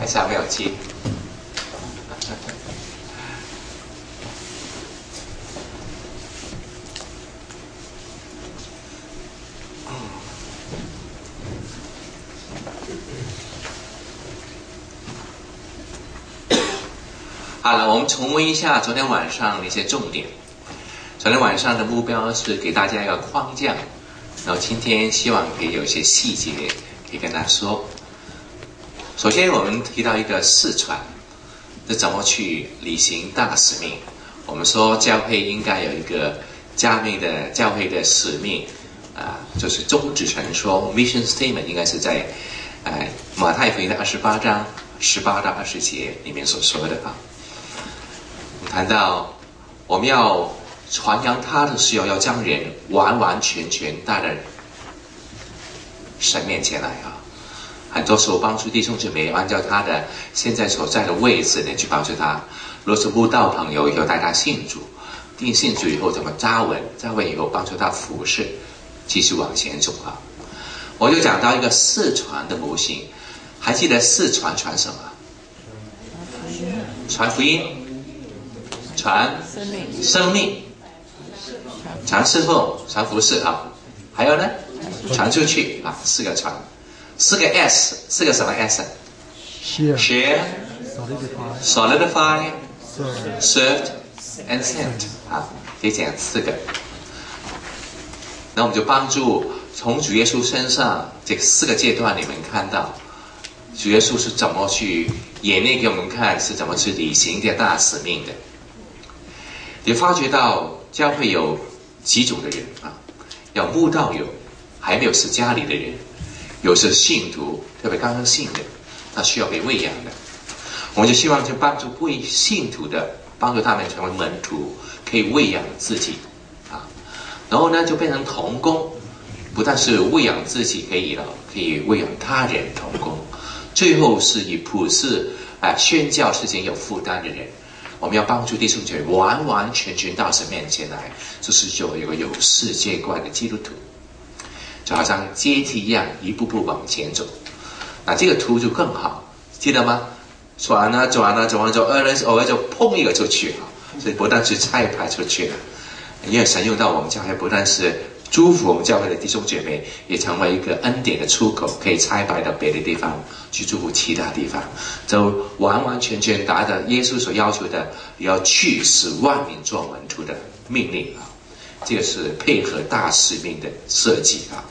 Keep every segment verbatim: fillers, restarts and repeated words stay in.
还是还没有接？好了，我们重温一下昨天晚上的一些重点。昨天晚上的目标是给大家一个框架，然后今天希望可以有一些细节可以跟大家说。首先，我们提到一个视传，是怎么去履行大使命。我们说教会应该有一个加密的教会的使命，啊、呃，就是宗旨传说 （mission statement） 应该是在呃马太福音的二十八章十八到二十节里面所说的啊。我们谈到我们要传扬他的时候，要将人完完全全带到神面前来啊。很多时候帮助弟兄姊妹按照他的现在所在的位置呢去帮助他。如果是慕道朋友以后带他信主，定信主以后怎么扎稳，扎稳以后帮助他服侍，继续往前走啊。我就讲到一个视传的模型，还记得视传传什么？传福音，传生命，生命，传侍奉，传服侍啊。还有呢，传出去啊，四个传。四个 S， 四个什么 S？ Share, Solidify, Served, and Sent 啊，可以讲四个。那我们就帮助从主耶稣身上这四个阶段里面看到，主耶稣是怎么去演练给我们看，是怎么去履行这大使命的。也发觉到教会有几种的人啊，有慕道友，还没有是家里的人。有时信徒，特别刚刚信的，他需要被喂养的，我们就希望就帮助不信徒的，帮助他们成为门徒，可以喂养自己啊。然后呢，就变成同工，不但是喂养自己可以了，可以喂养他人同工。最后是以普世啊宣教事情有负担的人，我们要帮助弟兄姐妹完完全全到神面前来，就是做一个有世界观的基督徒。就好像阶梯一样，一步步往前走。那这个图就更好，记得吗？转啊转啊，走完走，偶尔偶尔就碰一个出去啊。所以不但是差派出去了，因为神用到我们教会，不但是祝福我们教会的弟兄姐妹，也成为一个恩典的出口，可以差派到别的地方去祝福其他地方，就完完全全达到耶稣所要求的，要去使万民做门徒的命令啊。这个是配合大使命的设计啊。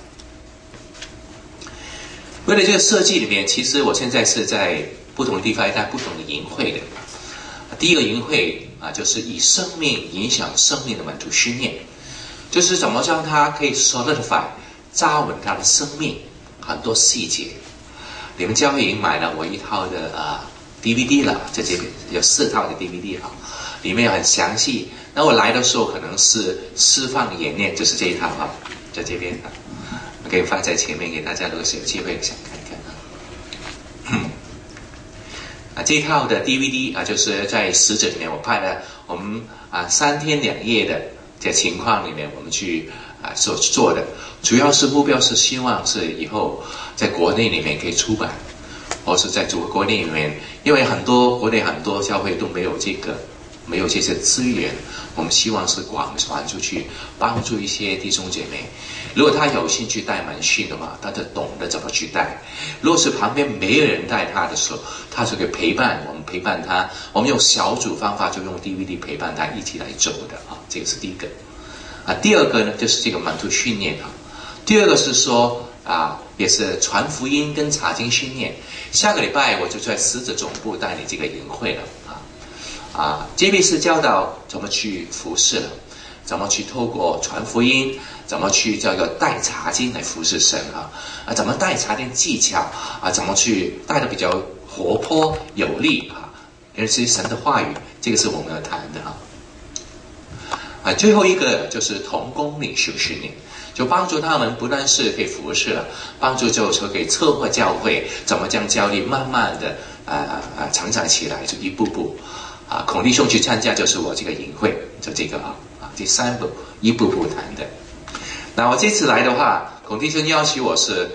为了这个设计里面，其实我现在是在不同的地方在不同的营会的。第一个营会啊，就是以生命影响生命的门徒训练，就是怎么让他可以 solidify 扎稳他的生命，很多细节。你们教会已经买了我一套的啊 D V D 了，在这边有四套的 D V D 啊，里面很详细。那我来的时候可能是释放演练，就是这一套啊，在这边啊，我可以放在前面给大家，如果是有机会想看看啊。啊，这一套的 D V D 啊，就是在使者里面我拍了我们啊三天两夜的这情况里面，我们去啊所做的，主要是目标是希望是以后在国内里面可以出版，或是在主国内里面，因为很多国内很多教会都没有这个。没有这些资源，我们希望是广传出去，帮助一些弟兄姐妹。如果他有兴趣带门训的话，他就懂得怎么去带。如果是旁边没有人带他的时候，他就可以陪伴我们，陪伴他。我们用小组方法，就用 D V D 陪伴他一起来走的啊，这个是第一个。啊，第二个呢，就是这个门徒训练啊。第二个是说啊，也是传福音跟查经训练。下个礼拜我就在使者总部带你这个营会了。啊 ，J B 是教导怎么去服侍了，怎么去透过传福音，怎么去这个带查经来服侍神啊，啊，怎么带查经技巧啊，怎么去带的比较活泼有力啊，尤其是神的话语，这个是我们要谈的啊。啊，最后一个就是同工领袖训练，就帮助他们不但是可以服侍了，帮助就是可以策划教会，怎么将教会慢慢的啊啊成长起来，就一步步。啊，孔弟兄去参加就是我这个营会，就这个啊啊，第三步一步步谈的。那我这次来的话，孔弟兄要求我是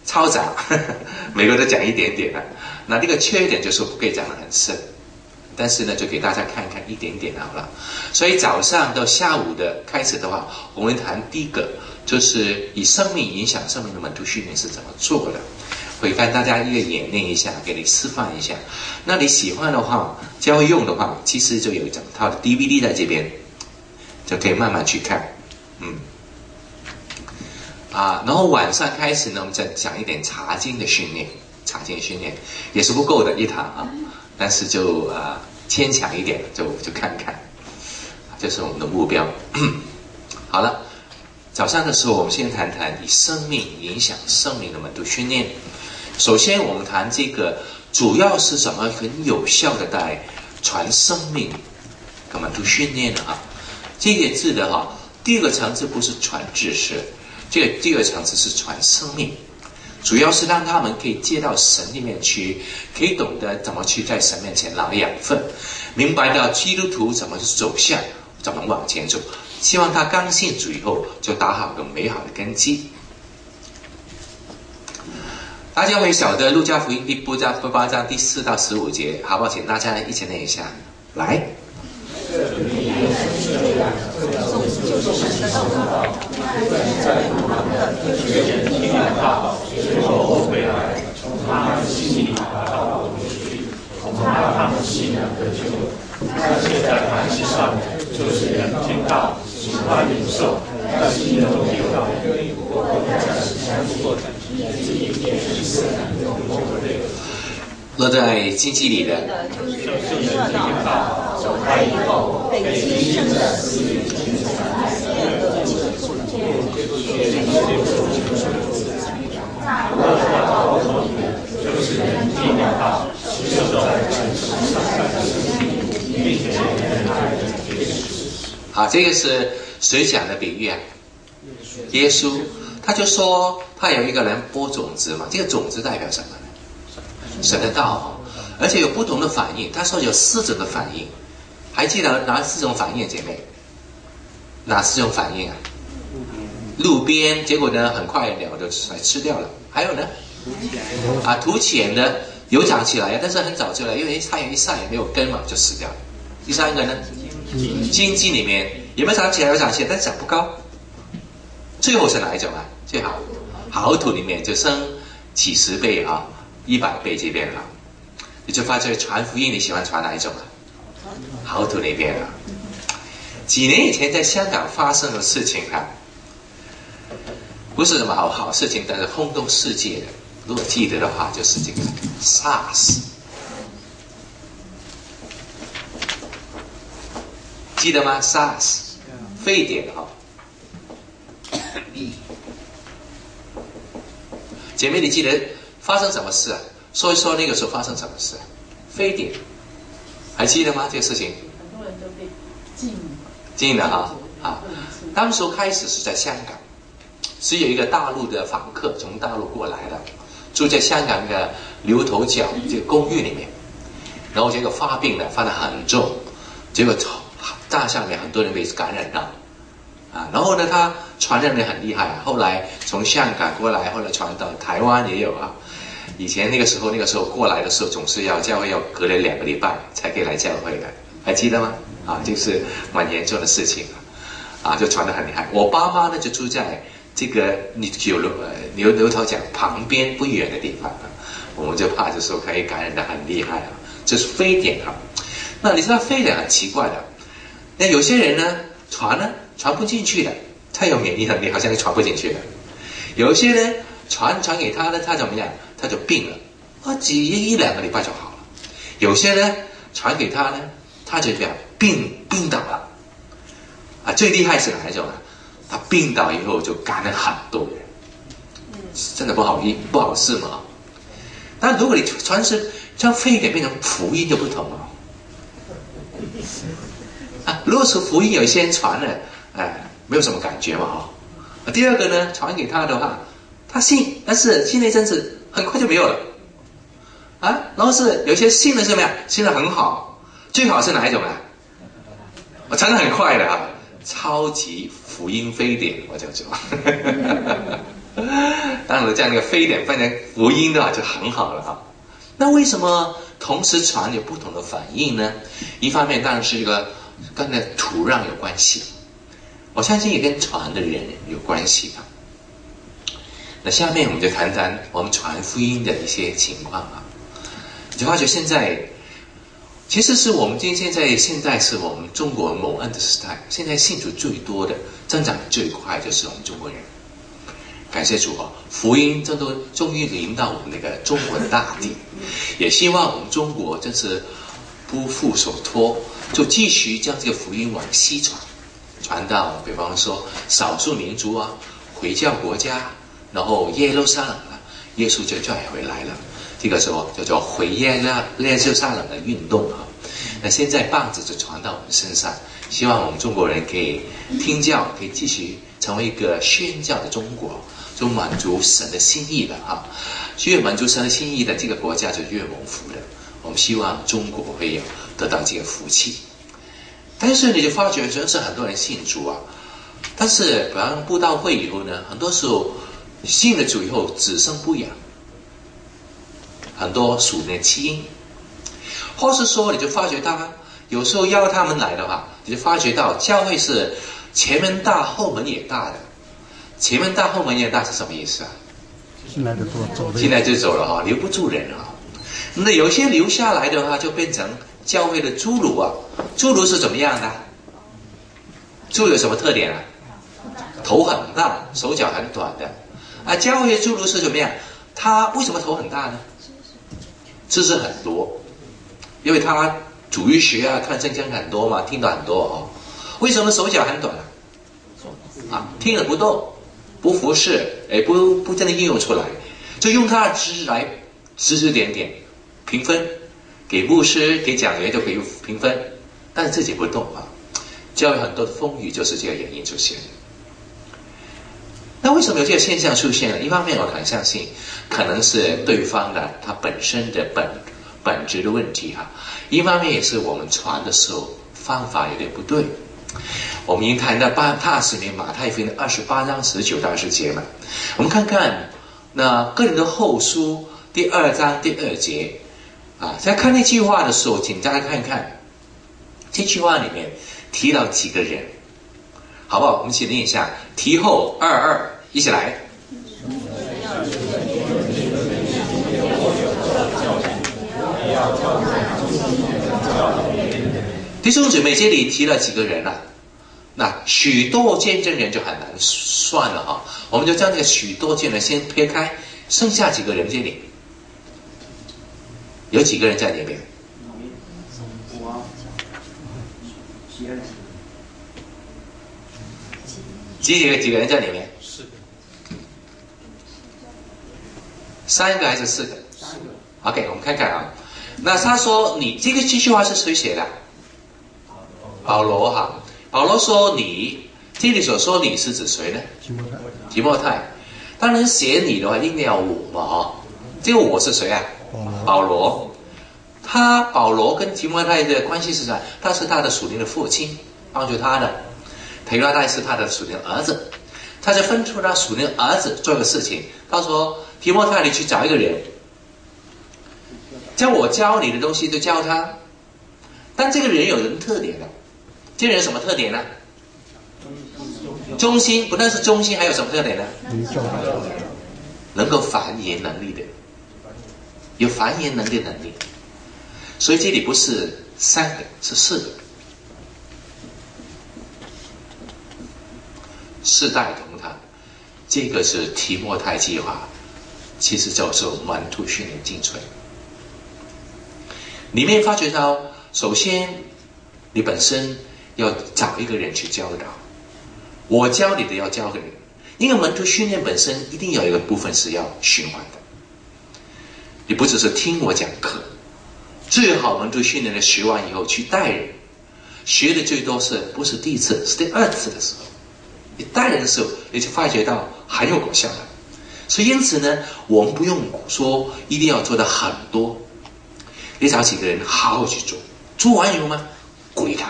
超杂，呵呵每个都讲一点点啊。那这个缺点就是不可以讲得很深，但是呢，就给大家看看一点点好了。所以早上到下午的开始的话，我们谈第一个就是以生命影响生命的门徒训练是怎么做的。会跟大家一个演练一下，给你示范一下。那你喜欢的话，教会用的话，其实就有一整套的 D V D 在这边，就可以慢慢去看。嗯，啊，然后晚上开始呢，我们再讲一点查经的训练，查经训练也是不够的一堂啊，但是就啊牵强一点，就就看看，这是我们的目标。好了，早上的时候，我们先谈谈以生命影响生命的门徒训练。首先，我们谈这个主要是什么很有效的在传生命的门徒训练呢？啊，这个字的哈，第二个层次不是传知识，这个第二个层次是传生命，主要是让他们可以接到神里面去，可以懂得怎么去在神面前拿养分，明白到基督徒怎么走向，怎么往前走。希望他刚信主以后就打好个美好的根基。大家会晓得路加福音第八章八章第四到十五节，好不好？请大家一起念一下。来， 就是人听到，喜欢领受，但心中有道， 落在经济里的， 就是听到，走开以后，被今生的思虑形成来第二个基础，就是人听到，就在全身上的并且好，这个是谁讲的比喻啊？耶稣，他就说他有一个人播种子嘛，这个种子代表什么呢？神的道，而且有不同的反应。他说有四种的反应，还记得哪四种反应？姐妹，哪四种反应啊？路边，结果呢，很快鸟就吃掉了。还有呢？啊，土浅的有长起来，但是很早就来，因为太阳一晒没有根嘛，就死掉了。第三个呢？经济里面有没有长起来？有长起来，但是长不高。最后是哪一种啊？最好好土里面就升几十倍啊，一百倍这边啊，你就发觉传福音你喜欢传哪一种啊？好土那边啊。几年以前在香港发生的事情啊，不是什么好好事情，但是轰动世界的。如果记得的话，就是这个 SARS。记得吗 ？SARS， 非典哈。姐妹，你记得发生什么事啊？说一说那个时候发生什么事啊？非典，还记得吗？这个事情？ 很多人都被禁禁了哈啊！当时开始是在香港，是有一个大陆的访客从大陆过来的，住在香港的牛头角这个公寓里面，然后结果发病了，发得很重，结果大厦里面很多人被感染到啊，然后呢，他传染的很厉害啊，后来从香港过来，后来传到台湾也有啊。以前那个时候，那个时候过来的时候，总是要教会要隔了两个礼拜才可以来教会的，还记得吗？啊，就是蛮严重的事情啊，啊，就传得很厉害。我爸妈呢就住在这个牛呃牛牛头角旁边不远的地方啊，我们就怕就说可以感染得很厉害啊，这是非典啊。那你知道非典很奇怪的，那有些人呢传呢传不进去的，他有免疫能力，好像是传不进去的。有一些人传传给他呢，他怎么样？他就病了，啊，几一两个礼拜就好了。有些呢传给他呢，他就这样病病倒了，啊，最厉害是哪一种啊？他病倒以后就感染很多人，真的不好意不好事嘛。但如果你传是将非典变成福音就不同了。啊，如果是福音，有一些人传了，哎，没有什么感觉嘛，哈、哦。第二个呢，传给他的话，他信，但是信那阵子很快就没有了，啊，然后是有些信的是什么呀？信的很好，最好是哪一种啊？我传的很快的啊，超级福音非典，我叫做。 当然这样的非典变成福音的话就很好了哈。那为什么同时传有不同的反应呢？一方面当然是一个跟那土壤有关系，我相信也跟传的人有关系的。那下面我们就谈谈我们传福音的一些情况啊。你就发觉现在其实是我们今天现在现在是我们中国蒙恩的时代，现在信主最多的增长最快就是我们中国人。感谢主啊，福音真的终于临到我们那个中国的大地，也希望我们中国真是不负所托，就继续将这个福音往西传，传到比方说少数民族啊，回教国家，然后耶路撒冷啊，耶稣就拽回来了。这个时候叫做回耶路撒冷的运动啊。那现在棒子就传到我们身上，希望我们中国人可以听教，可以继续成为一个宣教的中国，就满足神的心意的哈。越满足神的心意的这个国家就越蒙福的。我们希望中国会有得到这个福气。但是你就发觉真是很多人信主啊，但是比方布道会以后呢，很多时候信了主以后只生不养，很多属灵的基因，或是说你就发觉到有时候邀他们来的话，你就发觉到教会是前门大后门也大的。前门大后门也大是什么意思啊？ 进来就走了， 进来就走了哈，留不住人啊。那有些留下来的话，就变成教会的侏儒啊。侏儒是怎么样的？猪有什么特点啊？头很大，手脚很短的。啊，教会的侏儒是怎么样？他为什么头很大呢？知识很多，因为他主日学啊，看圣经很多嘛，听到很多哦。为什么手脚很短啊？啊，听了不动，不服侍，哎，不不真的应用出来，就用他的知识来指指点点，评分，给牧师、给讲员就可以评分，但是自己不动啊。教会很多的风雨就是这个原因出现的。那为什么有这个现象出现呢？一方面我很相信，可能是对方的他本身的本本质的问题哈、啊；一方面也是我们传的时候方法有点不对。我们已经谈到八帕斯里马太福音的二十八章十九到二十节嘛，我们看看那个人的后书第二章第二节啊，在看那句话的时候，请大家看看这句话里面提到几个人，好不好？我们一起念一下，提后二二，一起来。弟兄姊妹，这里提了几个人啊？那许多见证人就很难算了哈，我们就将这个许多见证人先撇开，剩下几个人这里有几个人在里面？几几个几个人在里面？四个。三个还是四个？三个。OK， 我们看看啊。那他说你这个这句话是谁写的？保罗哈。保罗说你，这里所说你是指谁呢？提摩太。提摩太。当然写你的话一定要我嘛哈。这个我是谁啊？保罗。他保罗跟提摩太的关系是啥？他是他的属灵的父亲，帮助他的。提摩太是他的属灵儿子，他就分出他属灵儿子做个事情。他说：“提摩太，你去找一个人，叫我教你的东西就教他。但这个人有人特点的，这个人有什么特点呢？忠心，不但是忠心，还有什么特点呢？能够繁衍能力的，有繁衍能力的能力。所以这里不是三个，是四个。”世代同堂，这个是提摩太计划，其实叫做门徒训练精髓。里面发觉到，首先你本身要找一个人去教导，我教你的要教个人，因为门徒训练本身一定有一个部分是要循环的，你不只是听我讲课，最好门徒训练的学完以后去带人，学的最多是不是第一次，是第二次的时候。你带人的时候，你就发觉到很有果效的。所以因此呢，我们不用说一定要做的很多，你找几个人好好去做，做完以后呢，鼓励他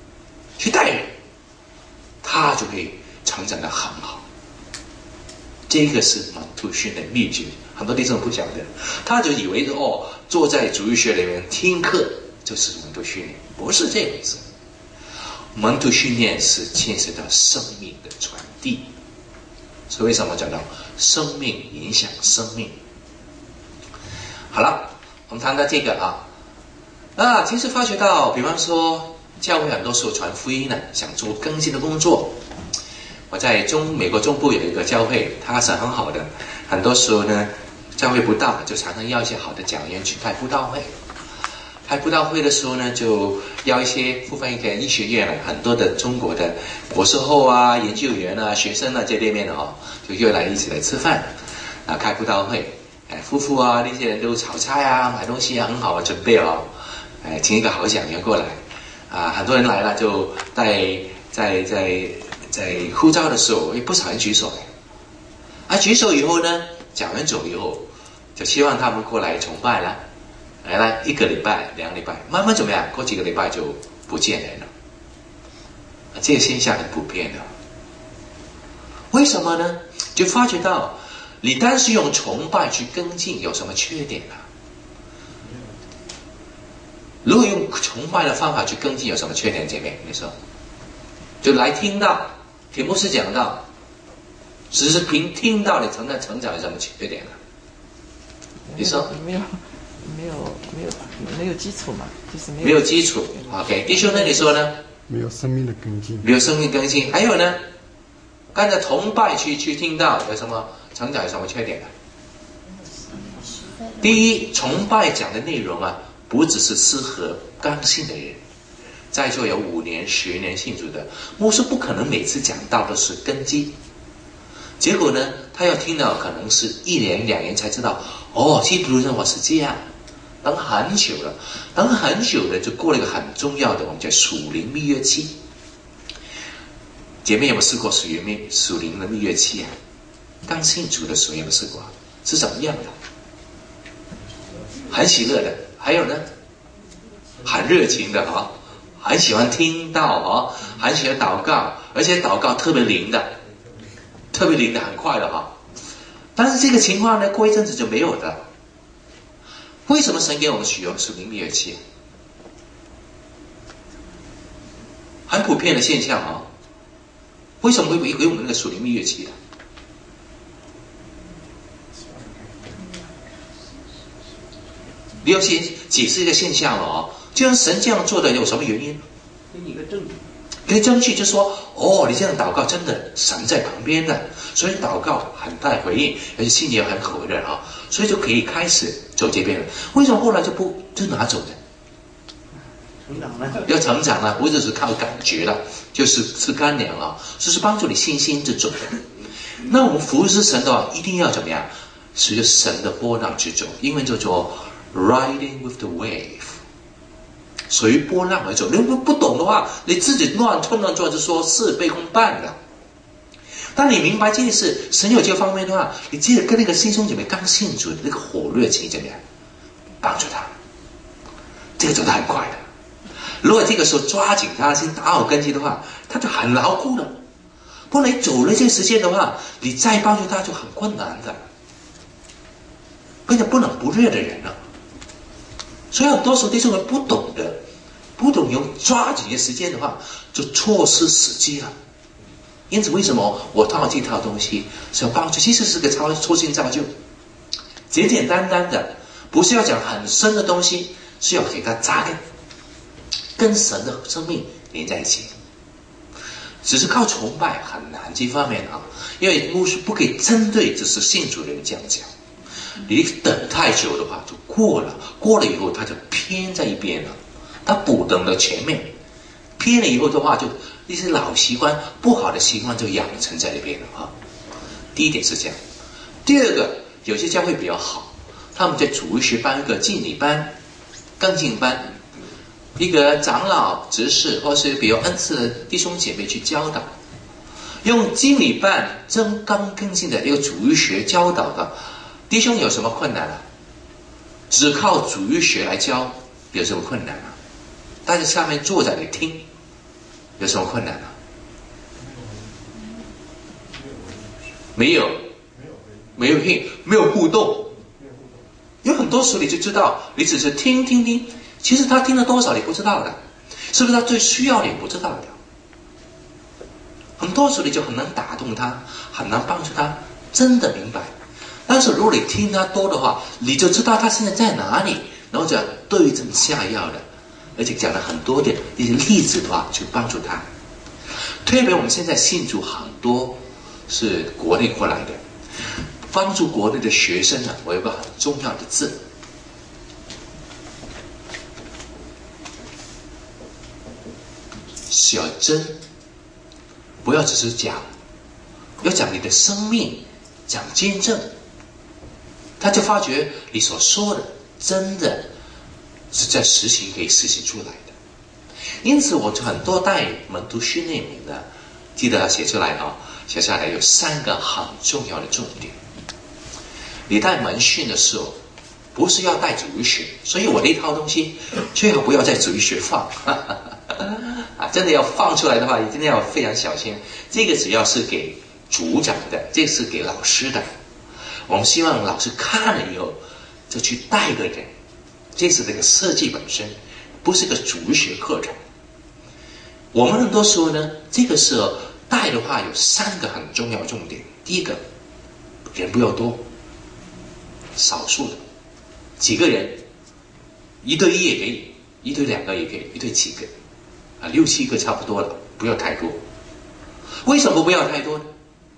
去带人，他就会成长得很好。 这个是门徒训练秘诀，很多弟兄不晓得，他就以为哦，坐在主日学里面听课就是门徒训练，不是这回事。门徒训练是牵涉到生命的传递，所以为什么讲到生命影响生命？好了，我们谈到这个啊，啊，其实发觉到，比方说教会很多时候传福音呢，想做更新的工作。我在中美国中部有一个教会，它是很好的，很多时候呢，教会不大，就常常邀一些好的讲员去开布道会。开布道会的时候呢，就邀一些部分一个医学院了，很多的中国的博士后啊、研究员啊、学生啊这类面的哦，就约来一起来吃饭啊，开布道会。哎，夫妇啊，那些人都炒菜啊、买东西啊，很好的准备哦。哎，请一个好讲员过来啊，很多人来了，就在在在在呼召的时候，不少人举手了。啊，举手以后呢，讲员走以后，就希望他们过来崇拜了。来了一个礼拜、两个礼拜，慢慢怎么样？过几个礼拜就不见人了。啊，这个现象很普遍的。为什么呢？就发觉到，你单是用崇拜去跟进，有什么缺点呢、啊？如果用崇拜的方法去跟进，有什么缺点？姐妹，你说，就来听到，听牧师讲到，只是凭听到你成长成长有什么缺点呢、啊？你说没有。没有没有没有基础嘛，就是没有没有基础。OK， 弟兄呢？你说呢？ 没有生命的更新， 没有生命更新。还有呢？跟着崇拜去去听到有什么成长有什么缺点呢？第一，崇拜讲的内容啊，不只是适合刚信的人。在座有五年、十年信主的牧师，不可能每次讲到的是根基。结果呢，他要听到可能是一年、两年才知道，哦，基督生活是这样。等很久了，等很久了，就过了一个很重要的，我们叫属灵蜜月期。姐妹有没有试过属灵蜜属灵的蜜月期啊？刚信主的时候有没有试过？是怎么样的？很喜乐的，还有呢，很热情的哈、哦，很喜欢听到哦，很喜欢祷告，而且祷告特别灵的，特别灵的，很快的哈、哦。但是这个情况呢，过一阵子就没有的。为什么神给我们许有属灵蜜月期？很普遍的现象啊、哦。为什么会给我们那个属灵蜜月期啊？你要先解释一个现象哦，就像神这样做的有什么原因？ 给你一个证据。 给证据就说，哦，你这样祷告真的神在旁边的，所以祷告很大回应，而且心里也很火热啊，所以就可以开始走这边了。为什么后来就不就拿走的？ 成长了， 要成长了，不只是靠感觉了，就是吃干粮了，就是帮助你信心这种的。那我们服侍神的话，一定要怎么样？随着神的波浪去走，英文叫做 riding with the wave。随波浪而走，你不不懂的话，你自己乱冲乱撞就说事倍功半了。当你明白这件事，神有这方面的话，你记得跟那个弟兄姐妹刚信主的那个火热情怎么样，帮助他，这个走得很快的。如果这个时候抓紧他，先打好根基的话，他就很牢固了。不然你走了这个时间的话，你再帮助他就很困难的，变成不冷不热的人了。所以很多时候弟兄们不懂得，不懂用抓紧的时间的话，就错失时机了。因此，为什么我套这套东西是要帮助？其实是个超初心造就，简简单单的，不是要讲很深的东西，是要给它扎根，跟神的生命连在一起。只是靠崇拜很难这方面啊，因为牧师不可以针对只是信主的人这样讲。你等太久的话就过了，过了以后他就偏在一边了，他不等到前面，偏了以后的话就一些老习惯不好的习惯就养成在那边了啊。第一点是这样。第二个，有些教会比较好，他们在主日学班一个敬礼班、更进班，一个长老、执事或是比较恩赐的弟兄姐妹去教导，用敬礼班真刚更进的一个主日学教导的。弟兄有什么困难啊？只靠主日学来教有什么困难啊？大家下面坐在那里听有什么困难啊？没有， 没有听，没有互动。有很多时候你就知道，你只是听听听，其实他听了多少你不知道的，是不是他最需要你不知道的？很多时候你就很难打动他，很难帮助他真的明白。但是如果你听他多的话，你就知道他现在在哪里，然后就要对症下药的，而且讲了很多的一些例子的话去帮助他。特别我们现在信主很多是国内过来的，帮助国内的学生呢，我有个很重要的字，小真，不要只是讲，要讲你的生命，讲见证，他就发觉你所说的真的是在实行，可以实行出来的。因此我就很多带门徒训练营的，记得要写出来啊，写下来有三个很重要的重点。你带门训的时候，不是要带主日学，所以我那套东西最好不要在主日学放啊，真的要放出来的话，一定要非常小心。这个只要是给组长的，这是给老师的。我们希望老师看了以后，就去带个人。这是这个设计本身，不是个主日学课程。我们很多时候呢，这个时候带的话有三个很重要的重点。第一个，人不要多，少数的几个人，一对一也可以，一对两个也可以，一对几个啊，六七个差不多了，不要太多。为什么不要太多呢？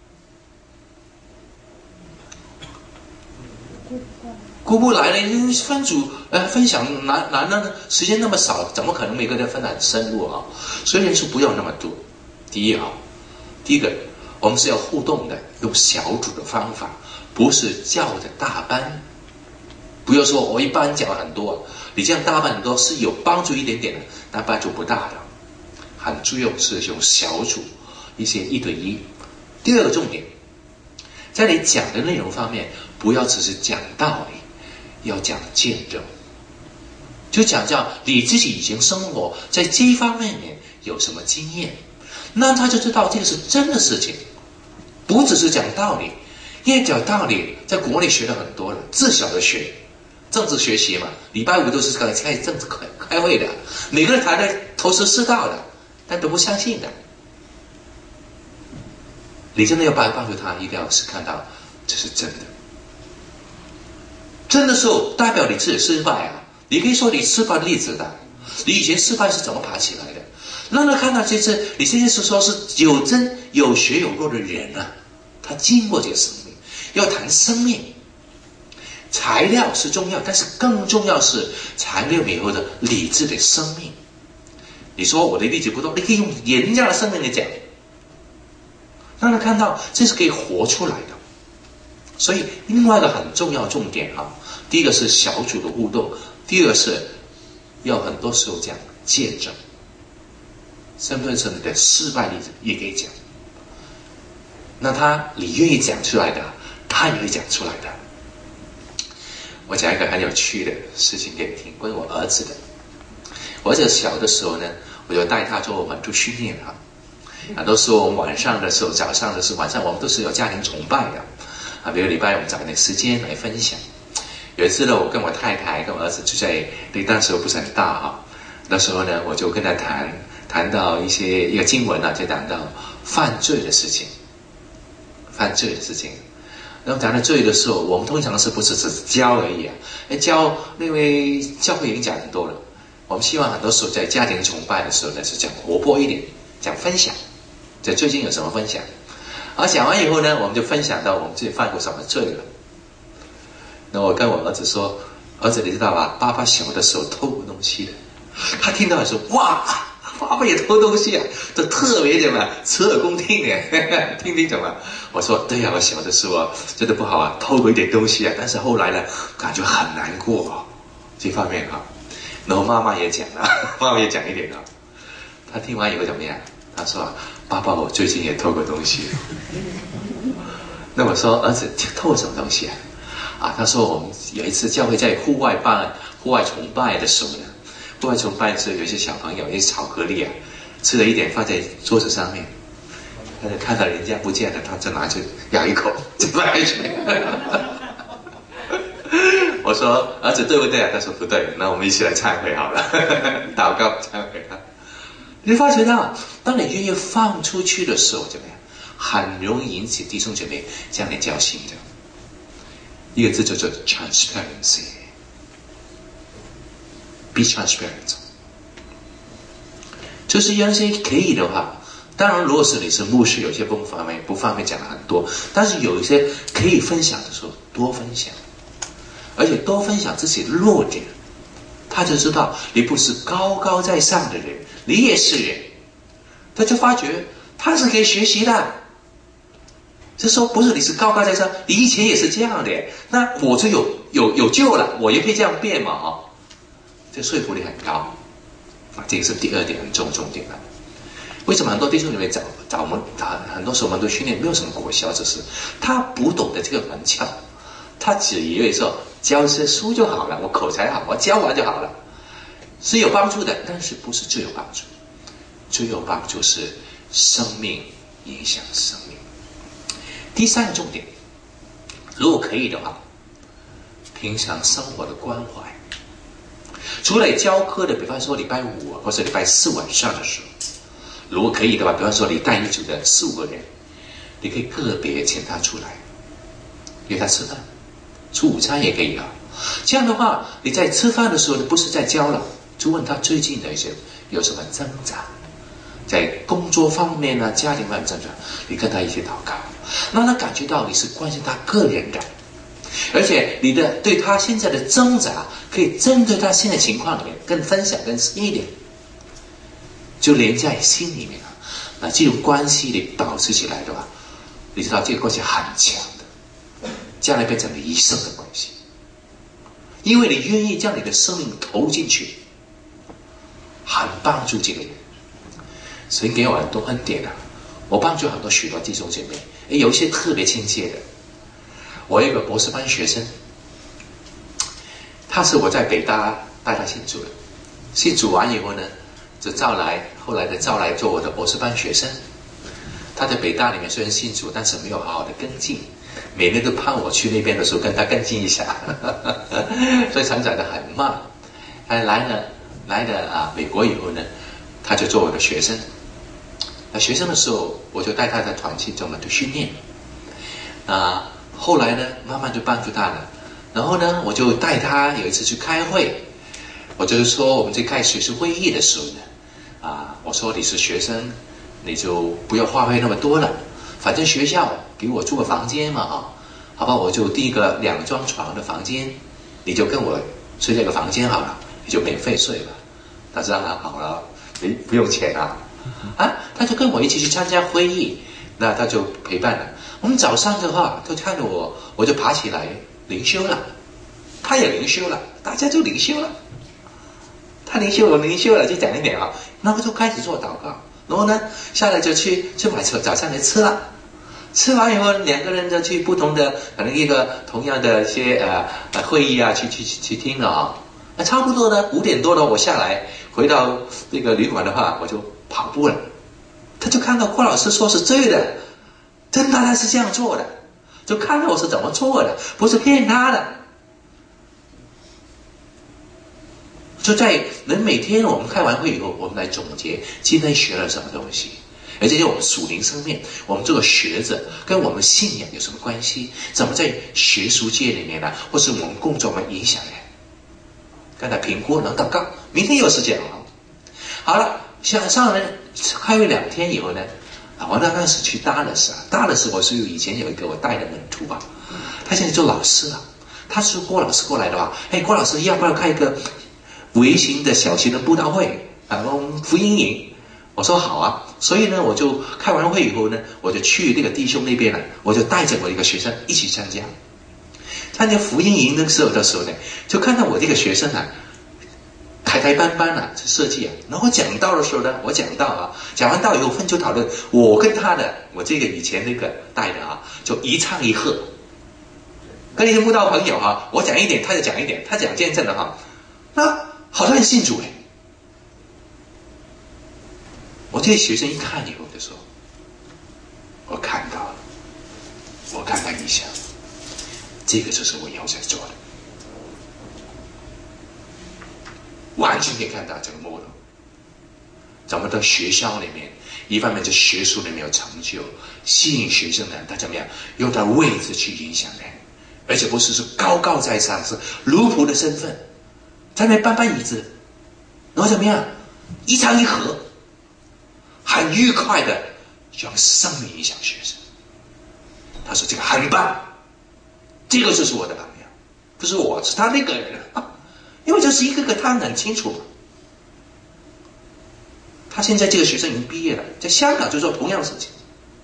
顾不来了，分组呃分享难难呢，时间那么少，怎么可能每个人分得很深入啊？所以人数不要那么多。第一啊，第一个我们是要互动的，用小组的方法，不是教的大班。不要说我一班教很多，你这样大班很多是有帮助一点点的，但帮助不大的。很重要是用小组，一些一对一。第二个重点，在你讲的内容方面，不要只是讲道理。要讲见证，就讲讲你自己以前生活在这一方面有什么经验，那他就知道这个是真的事情，不只是讲道理。因为讲道理在国内学了很多了，自小的学政治学习嘛，礼拜五都是开开政治开开会的，每个人谈的头头是道的，但都不相信的。你真的要帮帮助他，一定要是看到这是真的。真的时候代表你自己失败啊！你可以说你失败的例子的，你以前失败是怎么爬起来的？让他看到这次你现在是说是有真有血有肉的人啊，他经过这个生命，要谈生命。材料是重要，但是更重要是材料以后的理智的生命。你说我的例子不多，你可以用人家的生命来讲，让他看到这是可以活出来的。所以另外一个很重要的重点啊，第一个是小组的互动，第二个是要很多时候讲见证，身份证的失败例子也可以讲。那他你愿意讲出来的，他也会讲出来的。我讲一个很有趣的事情给你听，关于我儿子的。我儿子小的时候呢，我就带他做门徒训练啊。很多时候我们晚上的时候，早上的时候，晚上我们都是有家庭崇拜的。啊，比如礼拜我们找点时间来分享。有一次呢，我跟我太太跟我儿子就在那当时不是很大哈，那时候呢，我就跟他谈谈到一些一个经文啊，就谈到犯罪的事情，犯罪的事情。然后谈到罪的时候，我们通常是不是只教而已啊？教，因为教会已经讲很多了。我们希望很多时候在家庭崇拜的时候呢，是讲活泼一点，讲分享。在最近有什么分享？而讲完以后呢，我们就分享到我们自己犯过什么罪了。那我跟我儿子说，儿子你知道吧，爸爸小的时候偷过东西的。他听到说，哇，爸爸也偷东西啊，都特别怎么侧耳恭听的，听听怎么？我说对呀、啊，我小的时候啊，真的不好啊，偷过一点东西啊，但是后来呢，感觉很难过、哦、这方面啊。然后妈妈也讲了，妈妈也讲一点啊。他听完以后怎么样？他说，爸爸，我最近也偷过东西。那我说，儿子偷什么东西啊？啊，他说我们有一次教会在户外办户外崇拜的时候呢，户外崇拜的时候有一些小朋友，一些巧克力啊，吃了一点放在桌子上面， 他就看到人家不见了，他就拿去咬一口就来去。我说儿子对不对啊？他说不对，那我们一起来忏悔好了，祷告忏悔他。你发觉到，当你愿意放出去的时候，怎么样？很容易引起弟兄姐妹这样的交心的。一个字叫做 transparency。Be transparent。就是有些可以的话，当然如果是你是牧师，有些不方便不方便讲的很多，但是有一些可以分享的时候，多分享。而且多分享自己的弱点，他就知道你不是高高在上的人，你也是人，他就发觉他是可以学习的。就说不是你是高高在上，你以前也是这样的，那我就有有有救了，我也可以这样变嘛哈，这说服力很高啊，这个是第二点很重重点了。为什么很多弟兄姊妹找找我们，很多时候我们都训练没有什么果效，就是他不懂得这个门窍，他只以为说教些书就好了，我口才好，我教完就好了，是有帮助的，但是不是最有帮助。最有帮助是生命影响生命。第三个重点，如果可以的话，平常生活的关怀，除了教课的，比方说礼拜五或者礼拜四晚上的时候，如果可以的话，比方说你带一组的四五个人，你可以个别请他出来，约他吃饭，吃午餐也可以啊。这样的话，你在吃饭的时候，你不是在教了，就问他最近的一些有什么挣扎，在工作方面呢、家庭方面挣扎，你跟他一起祷告，让他感觉到你是关心他个人的，而且你的对他现在的挣扎，可以针对他现在情况里面更分享更深一点，就连在心里面啊，那这种关系你保持起来的话，你知道这个关系很强的，将来变成了一生的关系，因为你愿意将你的生命投进去，很帮助这个人。神给我很多恩典啊，我帮助很多许多弟兄姐妹，有一些特别亲切的。我有一个博士班学生，他是我在北大带他信主的，信主完以后呢，就招来后来的招来做我的博士班学生。他在北大里面虽然信主，但是没有好好的跟进，每年都盼我去那边的时候跟他跟进一下，所以成长得很慢。他来了来了啊美国以后呢，他就做我的学生。那学生的时候，我就带他在团契中呢去训练。啊，后来呢，慢慢就帮助他了。然后呢，我就带他有一次去开会，我就是说我们在开学术会议的时候呢，啊，我说你是学生，你就不要花费那么多了，反正学校给我租个房间嘛啊，好吧，我就第一个两张床的房间，你就跟我睡这个房间好了，你就免费睡了。他说啊好了，没不用钱啊。啊，他就跟我一起去参加会议，那他就陪伴了。我们早上的话，他看着我，我就爬起来灵修了，他也灵修了，大家就灵修了。他灵修，我灵修了，就讲一点啊。然后就开始做祷告，然后呢，下来就去去买早早餐来吃了。吃完以后，两个人就去不同的可能一个同样的一些呃呃会议啊，去去去去听了啊。那差不多呢，五点多了，我下来回到那个旅馆的话，我就跑步了。他就看到郭老师说是对的，真的他是这样做的，就看到我是怎么做的，不是骗他的。就在能每天我们开完会以后，我们来总结今天学了什么东西，而且我们属灵生命，我们这个学者跟我们信仰有什么关系？怎么在学术界里面呢，或是我们工作们影响人？刚才评估能祷告，明天又是这样了。好了，上上了开会两天以后呢，啊，我那时去大勒斯啊，大勒斯我是以前有一个我带的门徒吧，他现在做老师了。他说郭老师过来的话，哎，郭老师要不要开一个微型的小型的布道会啊，福音营？我说好啊。所以呢，我就开完会以后呢，我就去那个弟兄那边了，我就带着我一个学生一起参加。参加福音营的时候的时候呢，就看到我这个学生啊，台台班班啊，设计啊，然后讲道的时候呢，我讲道啊，讲完道以后分组讨论，我跟他的，我这个以前那个带的啊，就一唱一和，跟一些慕道朋友啊，我讲一点，他就讲一点，他讲见证的哈，那好像信主哎。我这些学生一看以后就说， 我看到了，我看到异象，这个就是我以后在做的，完全可以看到这个 model。怎么到学校里面，一方面在学术里面有成就，吸引学生呢，他怎么样用他位置去影响人，而且不是说高高在上，是奴仆的身份，在那边搬搬椅子，然后怎么样一唱一和，很愉快的用生命影响学生。他说这个很棒，这个就是我的榜样，不是我，是他那个人啊，因为这是一个个他很清楚。他现在这个学生已经毕业了，在香港就做同样的事情。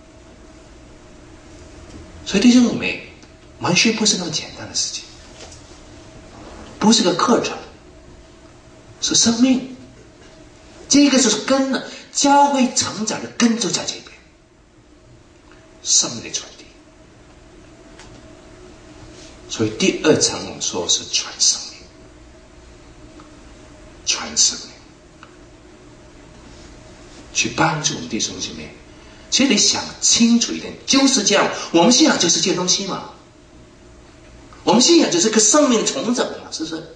所以弟兄姊妹，文学不是那么简单的事情，不是个课程，是生命。这个就是根呢，教会成长的根就在这边，生命的传递。所以第二层我们说是传生命，传生命。去帮助我们弟兄姐妹，其实你想清楚一点，就是这样。我们信仰就是这些东西嘛，我们信仰就是个生命重整嘛，是不是？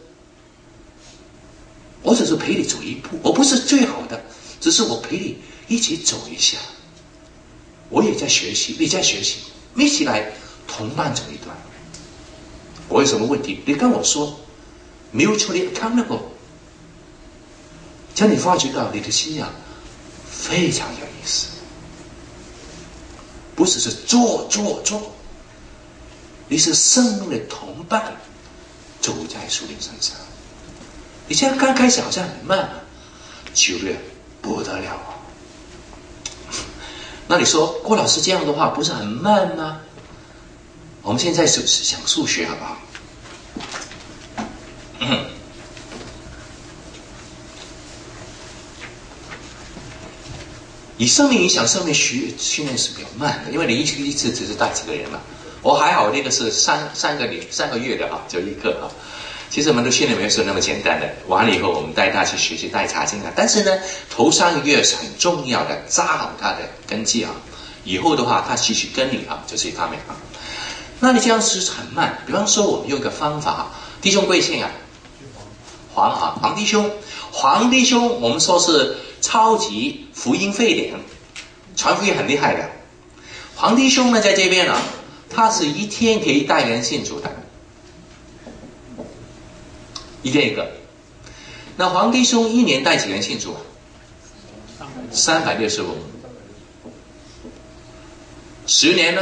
我只是陪你走一步，我不是最好的，只是我陪你一起走一下。我也在学习，你在学习，一起来同伴走一段。我有什么问题，你跟我说 ，mutually accountable， 将你发觉到你的信仰非常有意思，不是是做做做，你是生命的同伴，走在树林身上。你现在刚开始好像很慢啊，久了不得了啊。那你说郭老师这样的话不是很慢吗？我们现在是讲数学好不好？嗯以生命影响生命学训练是比较慢的，因为你一次一次只是带几个人嘛。我还好，那个是三三个礼三个月的啊，就一个啊。其实我们的训练没有说那么简单的。完了以后，我们带他去学习带查经啊。但是呢，头三个月是很重要的，扎好他的根基啊。以后的话，他继续跟你啊，这是一方面啊。那你这样是很慢。比方说，我们用个方法，弟兄贵姓啊？黄啊，黄弟兄，黄弟兄，我们说是超级福音沸点，传福音很厉害的。黄弟兄呢，在这边啊，他是一天可以带人信主的，一天一个。那黄弟兄一年带几个人信主啊？三百六十五。十年呢？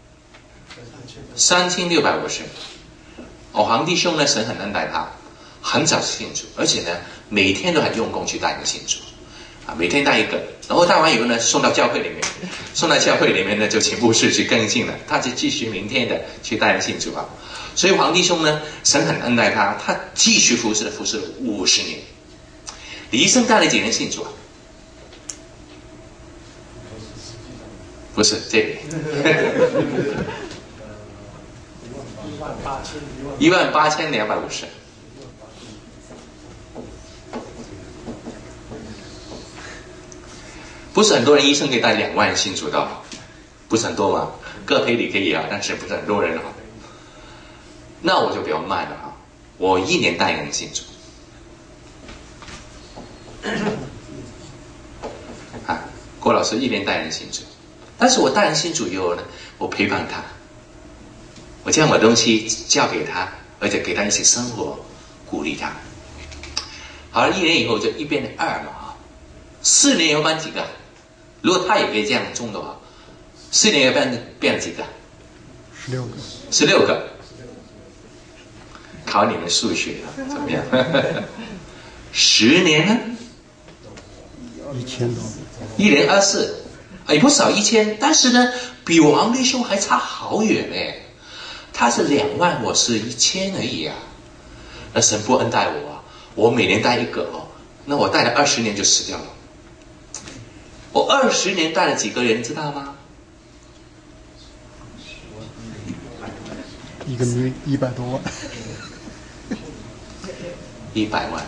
三千六百五十。哦，黄弟兄呢，神很恩待他，很早信主，而且呢，每天都很用功去带人信主。啊，每天带一个，然后带完以后呢，送到教会里面，送到教会里面呢，就请牧师去跟进了，他就继续明天的去带人信主啊。所以黄弟兄呢，神很恩待他，他继续服侍了服侍了五十年。李医生带了几人信主啊？不是这里，一万八千两百五十。不是很多人医生可以带两万人信主的，不是很多嘛？各培里可以啊，但是不是很多人啊。那我就比较慢了啊，我一年带人信主。啊，郭老师一年带人信主，但是我带人信主以后呢，我陪伴他，我将我东西交给他，而且给他一起生活，鼓励他。好了，一年以后就一变成二嘛啊，四年以后搬几个？如果他也可以这样种的话，四年要变变了几个？ 十六个。 十六个。考你们数学怎么样？十年呢？ 一千多。 一年二四，也不少一千，但是呢，比王弟兄还差好远嘞。他是两万，我是一千而已啊。那神不恩待我啊，我每年带一个哦，那我带了二十年就死掉了。我二十年带了几个人，知道吗？ 一个million一百多万。 一百万。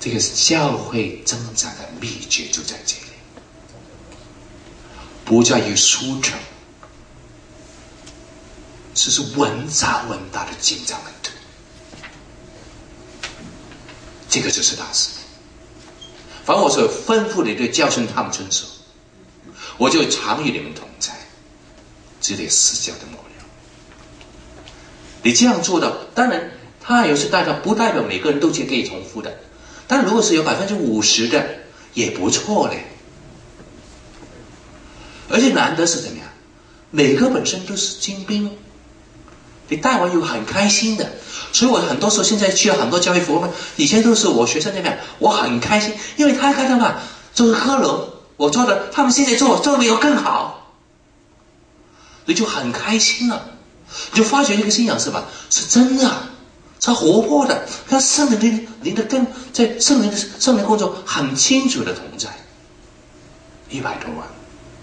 这个教会增长的秘诀就在这里，不在于书成，只是稳扎稳打的紧张门徒，这个就是大事。凡我所吩咐你的，教训他们遵守，我就常与你们同在，直到世界的末了。你这样做的，当然他有时代表不代表每个人都是可以重复的，但如果是有百分之五十的也不错嘞。而且难得是怎么样，每个本身都是精兵，你带完有很开心的。所以我很多时候现在去了很多教会服务，以前都是我学生那边，我很开心，因为他看到嘛，就是科隆我做的，他们现在做做的有更好，你就很开心了。你就发觉这个信仰是吧，是真的，是活泼的，跟圣灵的灵的根在圣灵的圣灵工作很清楚的同在。一百多万，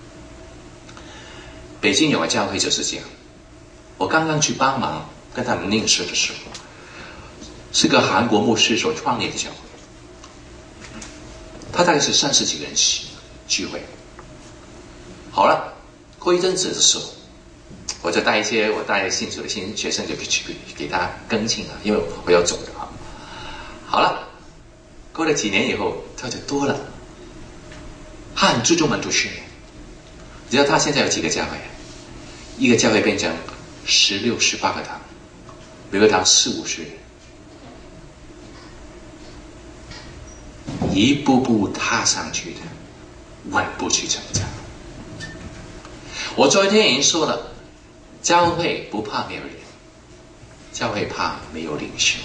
北京有个教会就是这样，我刚刚去帮忙跟他们认识的时候，是个韩国牧师所创立的教会，他大概是三十几个人聚会。好了，过一阵子的时候，我就带一些我带信主的新学生就去给他更新了，因为我要走的啊。好了，过了几年以后，他就多了，他很注重门徒训练。你知道他现在有几个教会？一个教会变成十六、十八个堂，每个堂四五十人，一步步踏上去的，稳步去成长。我昨天已经说了，教会不怕没有人，教会怕没有领袖，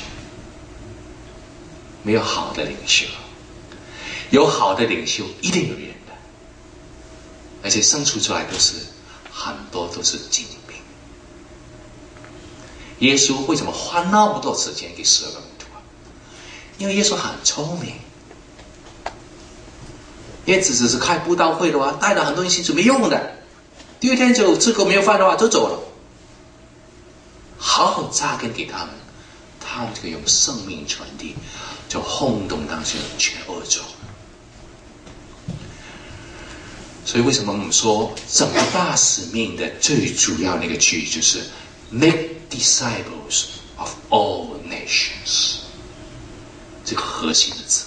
没有好的领袖。有好的领袖一定有人的，而且生出出来都是很多都是精兵。耶稣为什么花那么多时间给十二个门徒啊？因为耶稣很聪明。因为只只是开布道会的话，带了很多人信主没用的，第二天就吃口没有饭的话就走了。好好扎根给他们，他们就可以用生命传递，就轰动当时全欧洲。所以为什么我们说整个大使命的最主要那个句就是 make disciples of all nations， 这个核心的字。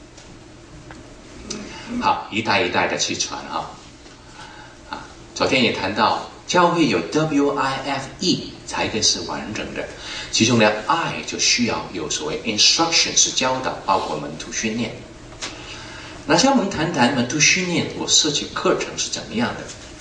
好，一代一代的去传哈。啊，昨天也谈到教会有 W I F E 才更是完整的，其中的 I 就需要有所谓 instruction 是教导，包括门徒训练。那现在我们谈谈门徒训练，我设计课程是怎么样的？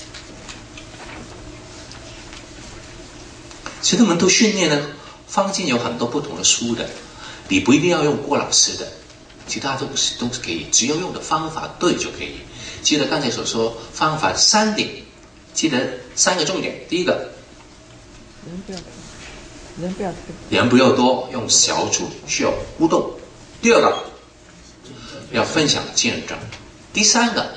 其实门徒训练呢，坊间有很多不同的书的，你不一定要用郭老师的。其他东西都是可以，只要用的方法对就可以。记得刚才所说方法三点，记得三个重点。第一个， 人不要多，人不要多， 人不要多，用小组需要互动。第二个，要分享见证。第三个，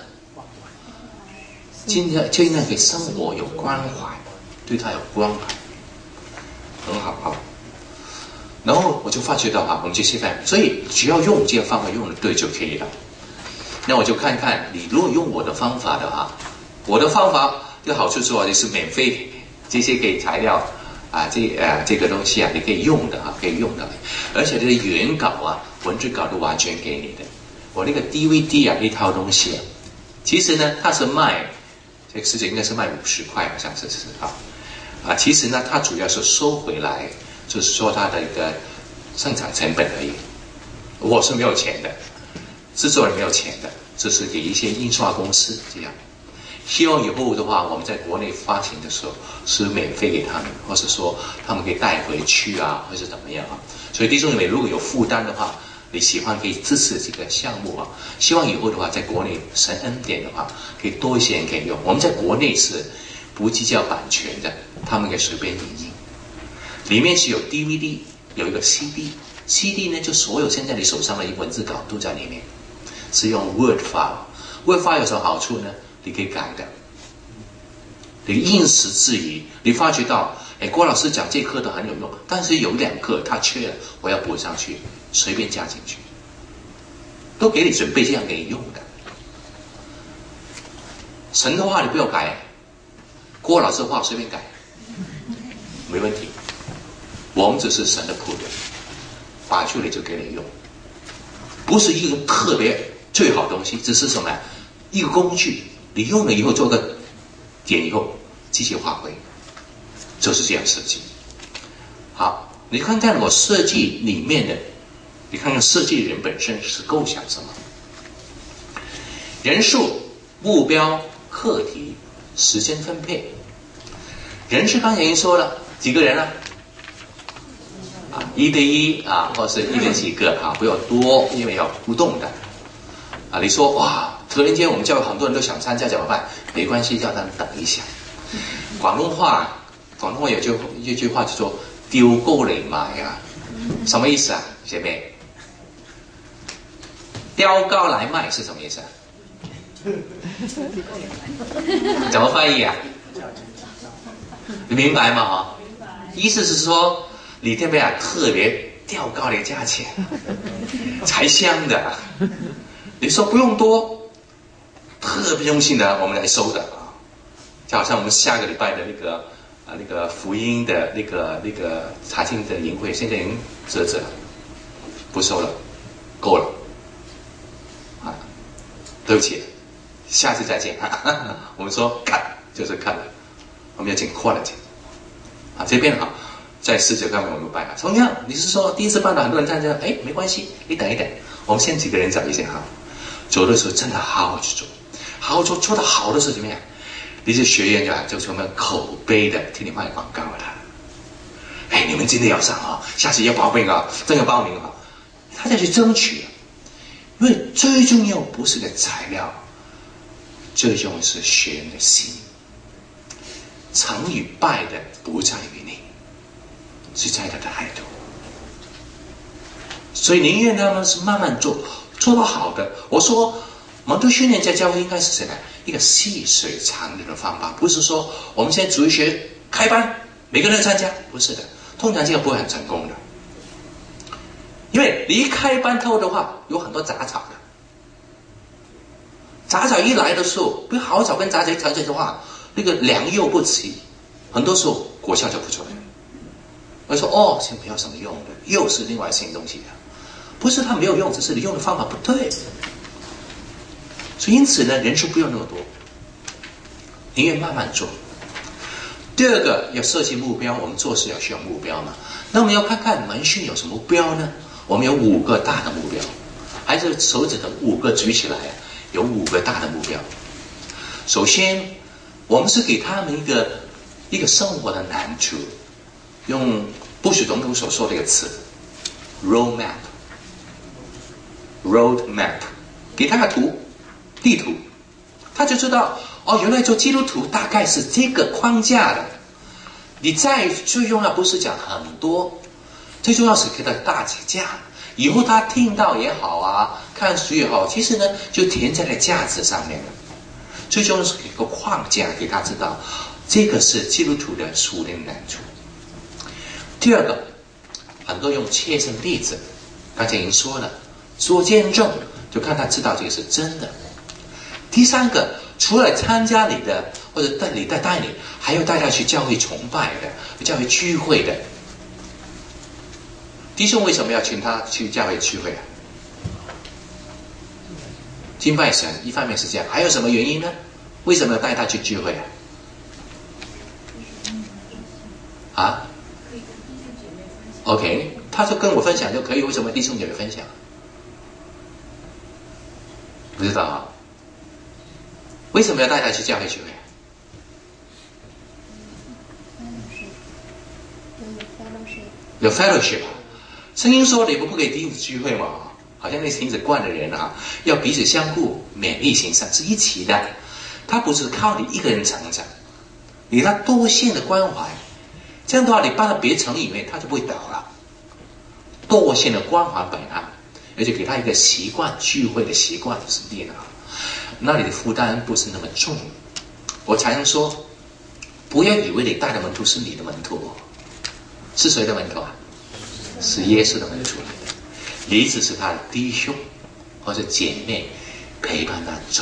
今天尽量给生活有关怀，对他有关怀，很好啊。然后我就发觉到哈，我们这些饭，所以只要用这个方法用的对就可以了。那我就看看你如果用我的方法的话，我的方法的好处是我就是免费，这些给材料啊，这呃这个东西啊，你可以用的啊，可以用的，而且这个原稿啊、文字稿都完全给你的。我那个 D V D 啊，一套东西啊，其实呢它是卖，这个事情应该是卖五十块，好像是是啊啊，其实呢它主要是收回来。就是说它的一个生产成本而已，我是没有钱的，制作人没有钱的，这是给一些印刷公司这样。希望以后的话，我们在国内发行的时候是免费给他们，或是说他们可以带回去啊，或是怎么样啊。所以弟兄姊妹，如果有负担的话，你喜欢可以支持这个项目啊。希望以后的话，在国内神恩典的话，可以多一些人可以用。我们在国内是不计较版权的，他们可以随便引印。里面是有 D V D， 有一个 C D，C D 呢就所有现在你手上的文字稿都在里面，是用 Word file。Word file 有什么好处呢？你可以改的，你因时制宜，你发觉到，哎，郭老师讲这课都很有用，但是有两课他缺了，我要补上去，随便加进去。 都给你准备这样给你用的。神的话你不要改，郭老师的话随便改，没问题。我们只是神的仆人，把出来就给你用，不是一个特别最好的东西，只是什么呀？一个工具，你用了以后做个点以后继续发挥，就是这样设计。好，你看看我设计里面的，你看看设计人本身是构想什么？人数、目标、课题、时间分配。人是刚才已经说了几个人啊？啊，一对一啊，或是一对几个啊，不要多，因为要互动的。啊，你说哇，突然间我们教会很多人都想参加怎么办？没关系，叫他们等一下。广东话，广东话有句一句话叫做“丢高嚟卖”啊，什么意思啊，姐妹？雕高来卖是什么意思啊？怎么翻译啊？你明白吗？哈，意思是说你这边啊特别调高的价钱才香的。你说不用多，特别用心的我们来收的啊，就好像我们下个礼拜的那个啊那个福音的那个那个查经的营会，现在已经折折了，不收了，够了啊，对不起，下次再见。我们说看就是看了，我们要讲 quality 啊，这边好。在十九方面我们办了，同样你是说第一次办了很多人参加，哎，没关系，你等一等，我们先几个人找一下哈。走的时候真的好好去做，好好做，做得好的时候怎么样？你这学员啊，就是我们口碑的替你卖广告的。哎，你们今天要上啊，下次要报名啊，真要报名啊，他再去争取。因为最重要不是个材料，最重要是学员的心。成与败的不在于你，是在他的态度。所以宁愿他们是慢慢做，做到好的。我说门徒训练在教会应该是什么？一个细水长流的方法，不是说我们现在主日学开班每个人参加，不是的，通常这个不会很成功的。因为你一开班后的话，有很多杂草的，杂草一来的时候，不好好找跟杂草一谈这的话，那个良莠不齐，很多时候果效就不出来。我说哦，先没有什么用的，又是另外新东西的，不是它没有用，只是你用的方法不对。所以因此呢，人数不用那么多，宁愿慢慢做。第二个要设计目标，我们做事要需要目标嘛。那我们要看看门训有什么目标呢？我们有五个大的目标，还是手指头五个举起来啊？有五个大的目标。首先，我们是给他们一个一个生活的蓝图，用布什总统所说的一个词 ，road map，road map， 给他个图，地图，他就知道哦，原来做基督徒大概是这个框架的。你再最重要不是讲很多，最重要是给他大架。以后他听到也好啊，看书也好，其实呢就填在了架子上面了。最重要是给个框架，给他知道这个是基督徒的属灵难处。第二个，很多用切身例子，刚才已经说了，做见证，就看他知道这个是真的。第三个，除了参加你的或者带你带带你，还要带他去教会崇拜的、教会聚会的。弟兄为什么要请他去教会聚会啊？敬拜神，一方面是这样，还有什么原因呢？为什么要带他去聚会啊？啊 ？OK， 他就跟我分享就可以，为什么弟兄姐妹分享？不知道啊？为什么要带他去教会聚会？有 fellowship 啊？圣经说你们不可以停止聚会嘛？好像那停止惯的人啊，要彼此相顾，勉励行善，是一起的。他不是靠你一个人成长，你他多线的关怀，这样的话你帮他别层以内，他就不会倒了。多线的关怀给他，而且给他一个习惯聚会的习惯就是定了，那你的负担不是那么重。我常常说，不要以为你带的门徒是你的门徒，是谁的门徒啊？是耶稣的门徒来的，你只是他的弟兄， 或者姐妹陪伴他走。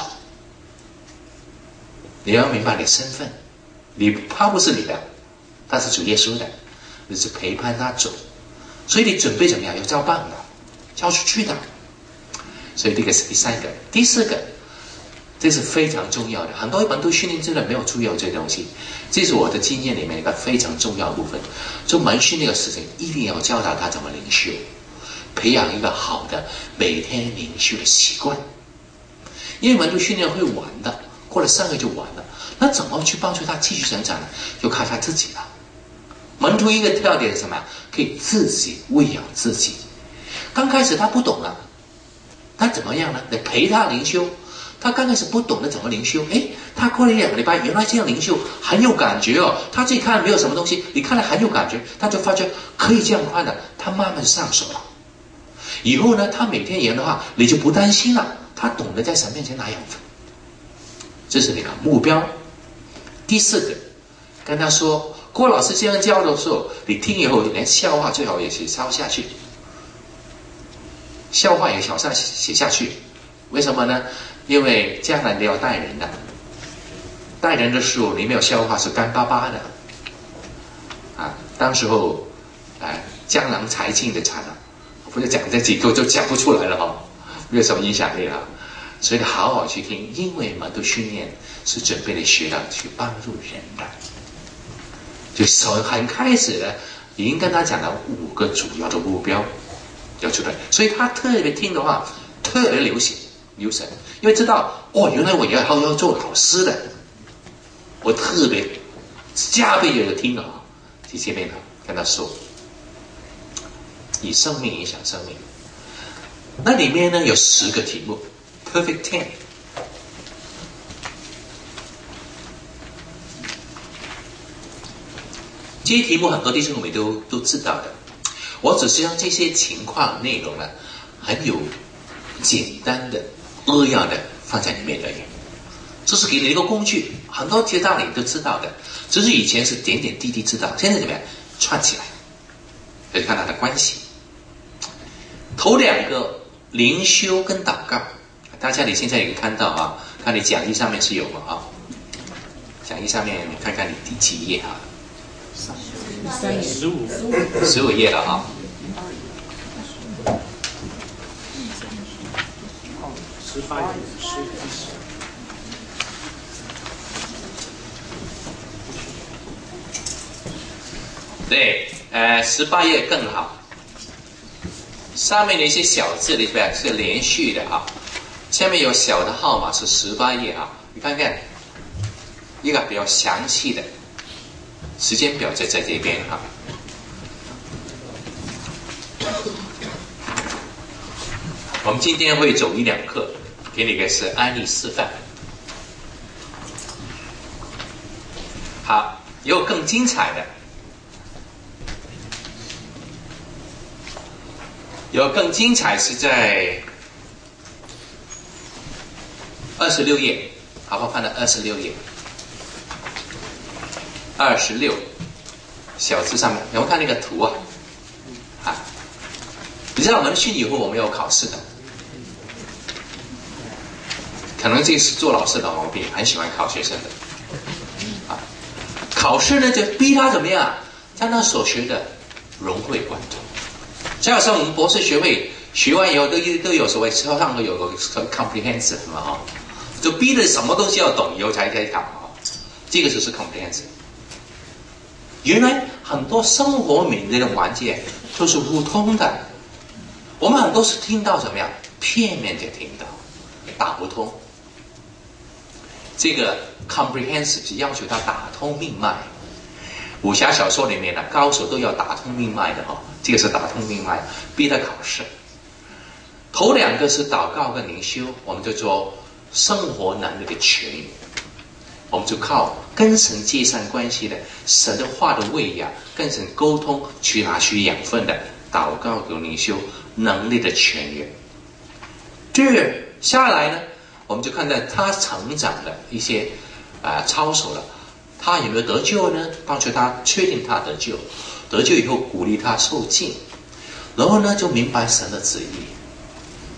你要明白你的身份，你他不是你的，他是主耶稣的，你是陪伴他走，所以你准备怎么样？要交棒的，交出去的。所以这个是第三个。第四个，这是非常重要的，很多门徒训练真的没有注意到这东西，这是我的经验里面一个非常重要的部分。做门训那个事情一定要教导他怎么灵修，培养一个好的每天灵修的习惯。因为门徒训练会完的，过了三个就完了，那怎么去帮助他继续成长呢？就靠他自己了。门徒一个特点是什么呀？可以自己喂养自己。刚开始他不懂了，他怎么样呢？你陪他灵修，他刚开始不懂得怎么灵修，哎，他过了一两个礼拜，原来这样灵修很有感觉哦。他自己看没有什么东西，你看了很有感觉，他就发觉可以这样看的，他慢慢上手了。以后呢，他每天言的话，你就不担心了，他懂得在神面前拿养分。这是你的目标。第四个，跟他说，郭老师这样教的时候，你听以后连笑话最好也写抄下去，笑话也小上写下去。为什么呢？因为将来你要带人的，带人的时候你没有笑话是干巴巴的啊。当时候啊，江郎才尽的惨了，不是讲这几个就讲不出来了哈、哦，没有什么影响力了。所以好好去听，因为门徒训练是准备你学到去帮助人的。就很开始的已经跟他讲了五个主要的目标要出来，所以他特别听的话特别流行留神，因为知道哦，原来我要要做老师的，我特别加倍的听啊，去前面跟他说，以生命影响生命。那里面呢有十个题目 ，Perfect Ten。这些题目很多弟兄姊妹都都知道的，我只是将这些情况内容呢，很有简单的、扼要的放在里面而已。这是给你一个工具，很多这些道理都知道的，只是以前是点点滴滴知道，现在怎么样串起来，可以看它的关系。头两个灵修跟祷告，大家你现在也看到啊，看你讲义上面是有吗？啊，讲义上面你看看你第几页啊？ 十五十五页了啊。 十八页，十五对，呃，十八页更好。上面的一些小字里边是连续的啊，下面有小的号码是十八页啊，你看看一个比较详细的时间表就在这边哈。我们今天会走一两课，给你一个是案例示范。好，有更精彩的，有更精彩是在二十六页，好不好？放在二十六页。二十六小字上面，有没有看那个图啊？啊，你知道我们训以后我们要考试的，可能这是做老师的毛病，很喜欢考学生的。啊，考试呢就逼他怎么样，将他所学的融会贯通。就好像我们博士学位学完以后都都有所谓上个有个 comprehensive 嘛哈，就逼着什么东西要懂以后才可以考啊，这个就是 comprehensive。原来很多生活里面的环节都是不通的，我们很多是听到怎么样片面的听到，打不通。这个 comprehensive 是要求他打通命脉，武侠小说里面的高手都要打通命脉的哈、哦，这个是打通命脉，逼他考试。头两个是祷告跟灵修，我们就做生活能力的痊愈。我们就靠跟神接上关系的神的话的喂养，跟神沟通去拿取养分的祷告跟灵修能力的痊愈。这下来呢，我们就看到他成长的一些啊、呃、操守了，他有没有得救呢？帮助他确定他得救，得救以后鼓励他受浸，然后呢就明白神的旨意。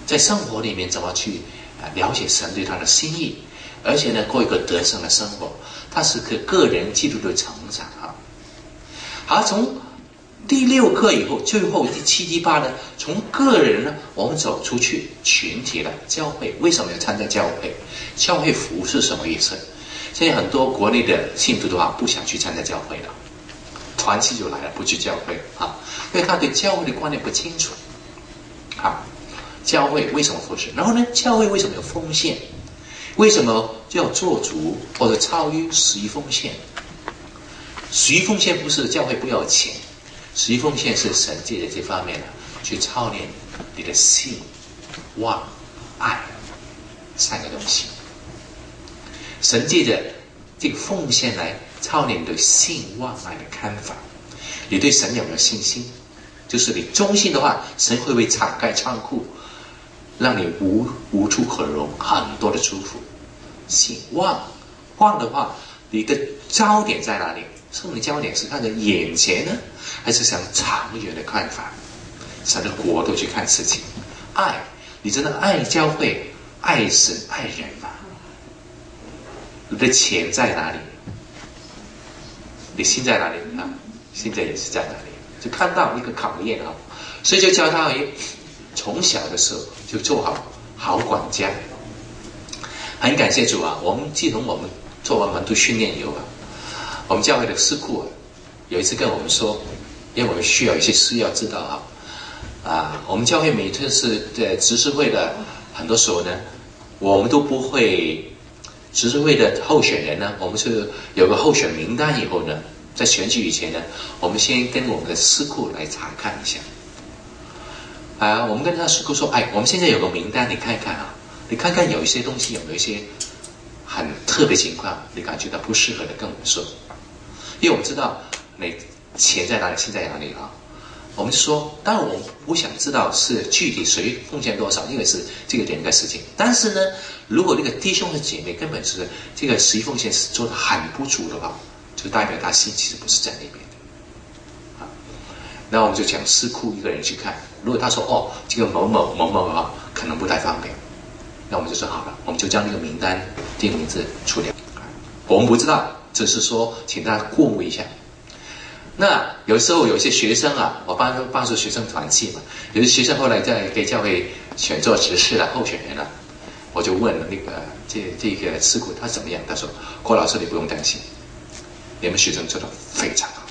在生活里面怎么去啊了解神对他的心意，而且呢过一个得胜的生活，它是个个人基督的成长啊。好，从第六课以后，最后第七、第八呢，从个人呢，我们走出去群体了，教会为什么要参加教会？教会服是什么意思？现在很多国内的信徒的话，不想去参加教会了，团契就来了，不去教会啊，因为他对教会的观念不清楚啊。教会为什么服侍？然后呢，教会为什么有奉献？为什么就要做主或者超于十一奉献？十一奉献不是教会不要钱。十一奉献是神借着这方面呢，去操练你的信、望、爱三个东西。神借着这个奉献来操练你对信、望、爱的看法。你对神有没有信心？就是你忠心的话，神会不会敞开仓库，让你无无处可容，很多的祝福。信望望的话，你的焦点在哪里？是你的焦点是看着眼前呢，还是想长远的看法？神的国度去看事情。爱，你真的爱教会、爱神、爱人吗？你的钱在哪里？你心在哪里啊？心在也是在哪里？就看到一个考验啊，所以就教他从小的时候就做好好管家。很感谢主啊！我们自从我们做完门徒训练以后啊，我们教会的司库啊，有一次跟我们说，因为我们需要一些事要知道啊，啊，我们教会每次是在执事会的，很多时候呢，我们都不会执事会的候选人呢，我们是有个候选名单以后呢，在选举以前呢，我们先跟我们的司库来查看一下。啊，我们跟他司库说，哎，我们现在有个名单，你看看啊，你看看有一些东西有没有一些很特别情况，你感觉到不适合的跟我们说，因为我们知道你钱在哪里，心在哪里啊。我们就说，当然我们不想知道是具体谁奉献多少，因为是这个人的事情。但是呢，如果那个弟兄和姐妹根本是这个十一奉献是做得很不足的话，就代表他心其实不是在那边的。啊，那我们就讲司库一个人去看，如果他说哦，这个某某某某啊，可能不太方便，那我们就说好了，我们就将那个名单这个名字除掉。我们不知道，只是说请大家过目一下。那有时候有些学生啊，我帮帮助学生团契嘛，有些学生后来在给教会选做执事的候选人了，我就问了那个这这个司库他怎么样？他说：“郭老师，你不用担心，你们学生做得非常好。”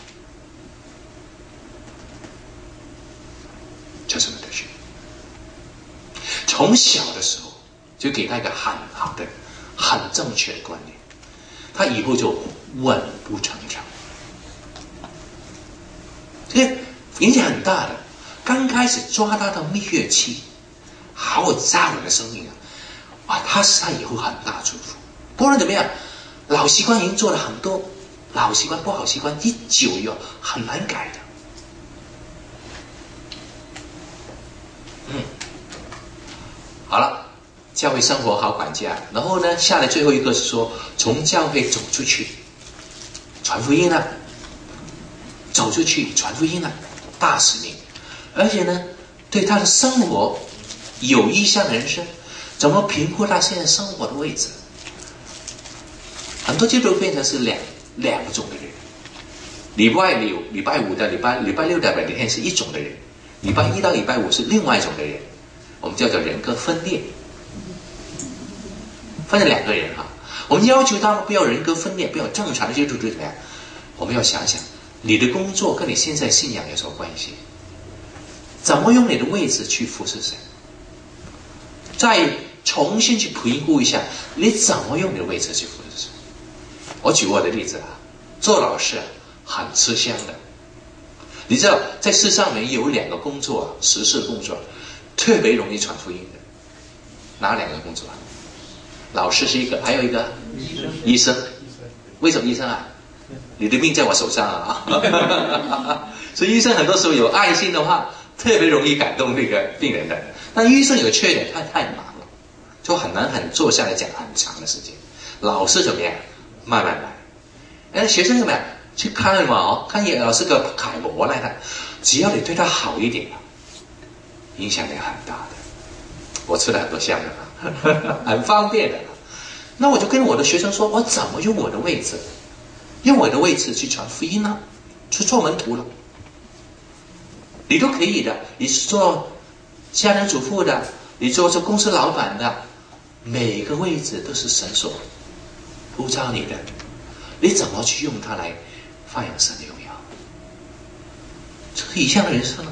就这么的学，从小的时候就给他一个很好的、很正确的观念，他以后就稳步成长。这个影响很大的。刚开始抓他的蜜月期，好有扎人的生命啊！哇，他是他以后很大祝福。不论怎么样，老习惯已经做了很多，老习惯不好习惯一久以后很难改的。嗯，好了，教会生活好管家。然后呢，下来最后一个是说，从教会走出去，传福音了。走出去传福音了，大使命，而且呢，对他的生活有意向人生，怎么评估他现在生活的位置？很多基督徒变成是两两种的人，礼拜六、礼拜五的礼拜礼拜六的每天是一种的人，礼拜一到礼拜五是另外一种的人，我们叫做人格分裂，分了两个人哈。我们要求他们不要人格分裂，不要正常的基督徒怎么样？我们要想想。你的工作跟你现在信仰有什么关系？怎么用你的位置去服侍神？再重新去评估一下，你怎么用你的位置去服侍神？我举我的例子啊，做老师啊，很吃香的。你知道，在世上面有两个工作，实事工作，特别容易传福音的，哪两个工作啊？老师是一个，还有一个医生。医生，为什么医生啊？你的命在我手上啊！所以医生很多时候有爱心的话，特别容易感动那个病人的。但医生有缺点，他太忙了，就很难很坐下来讲很长的时间。老师怎么样？慢慢来。哎，学生怎么样？去看嘛哦，看叶老师个楷模来的，只要你对他好一点，影响力很大的。 我吃了很多香的，很方便的。那我就跟我的学生说，我怎么用我的位置，用我的位置去传福音呢？去做门徒了，你都可以的。你是做家庭主妇的，你做做公司老板的，每个位置都是神所呼召你的，你怎么去用它来发扬神的荣耀？这个以下的人生呢，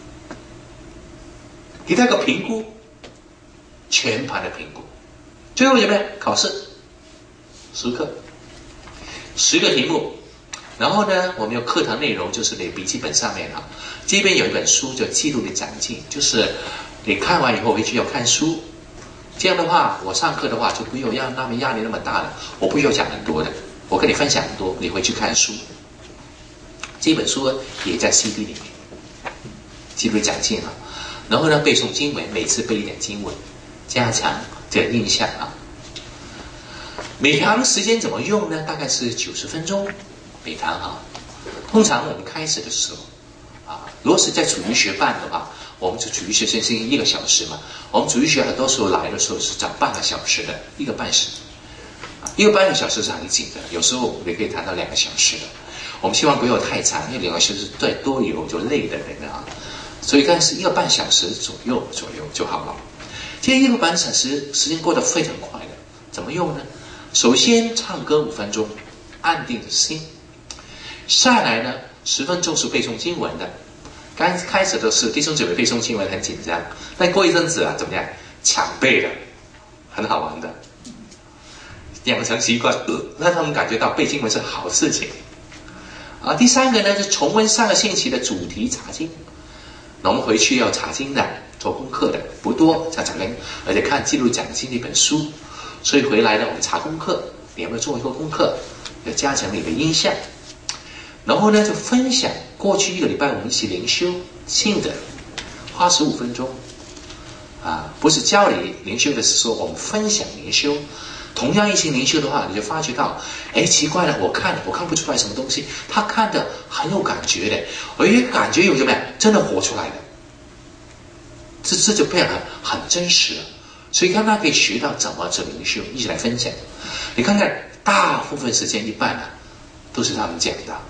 给他个评估，全盘的评估，最后有没有考试？十课，十个题目。然后呢，我们有课堂内容，就是你笔记本上面啊，这边有一本书叫《基督的长进》，就是你看完以后回去要看书。这样的话，我上课的话就不用让他们压力那么大了，我不需要讲很多的，我跟你分享很多，你回去看书。这本书也在 C D 里面，《基督的长进》啊。然后呢，背诵经文，每次背一点经文，加强这个印象啊。每堂时间怎么用呢？大概是九十分钟。每堂啊，通常我们开始的时候啊，如果是在主日学办的话，我们就主日学先是一个小时嘛。我们主日学很多时候来的时候是讲半个小时的，一个半时，啊，一个半个小时是很紧的，有时候也可以谈到两个小时的。我们希望不要太长，因为两个小时再多以后就累的人啊，所以但是一个半小时左右左右就好了。这一个半小时时间过得非常快的，怎么用呢？首先唱歌五分钟，安定的心。下来呢，十分钟是背诵经文的。刚开始的是弟兄姊妹背诵经文很紧张，但过一阵子啊，怎么样？抢背了，很好玩的。养成习惯，呃，让他们感觉到背经文是好事情。啊，第三个呢，是重温上个星期的主题查经。那我们回去要查经的，做功课的不多，像查经，而且看《记录讲经》那本书，所以回来呢，我们查功课，你有没有做一个功课？要加强你的印象。然后呢，就分享过去一个礼拜我们一起灵修信的，花十五分钟，啊，不是教你灵修的，是说我们分享灵修。同样一起灵修的话，你就发觉到，哎，奇怪了，我看我看不出来什么东西，他看的很有感觉的，而且感觉有什么呀？真的活出来的，这这就变得很真实了。所以看他可以学到怎么做灵修，一起来分享。你看看，大部分时间一半呢、啊，都是他们讲的。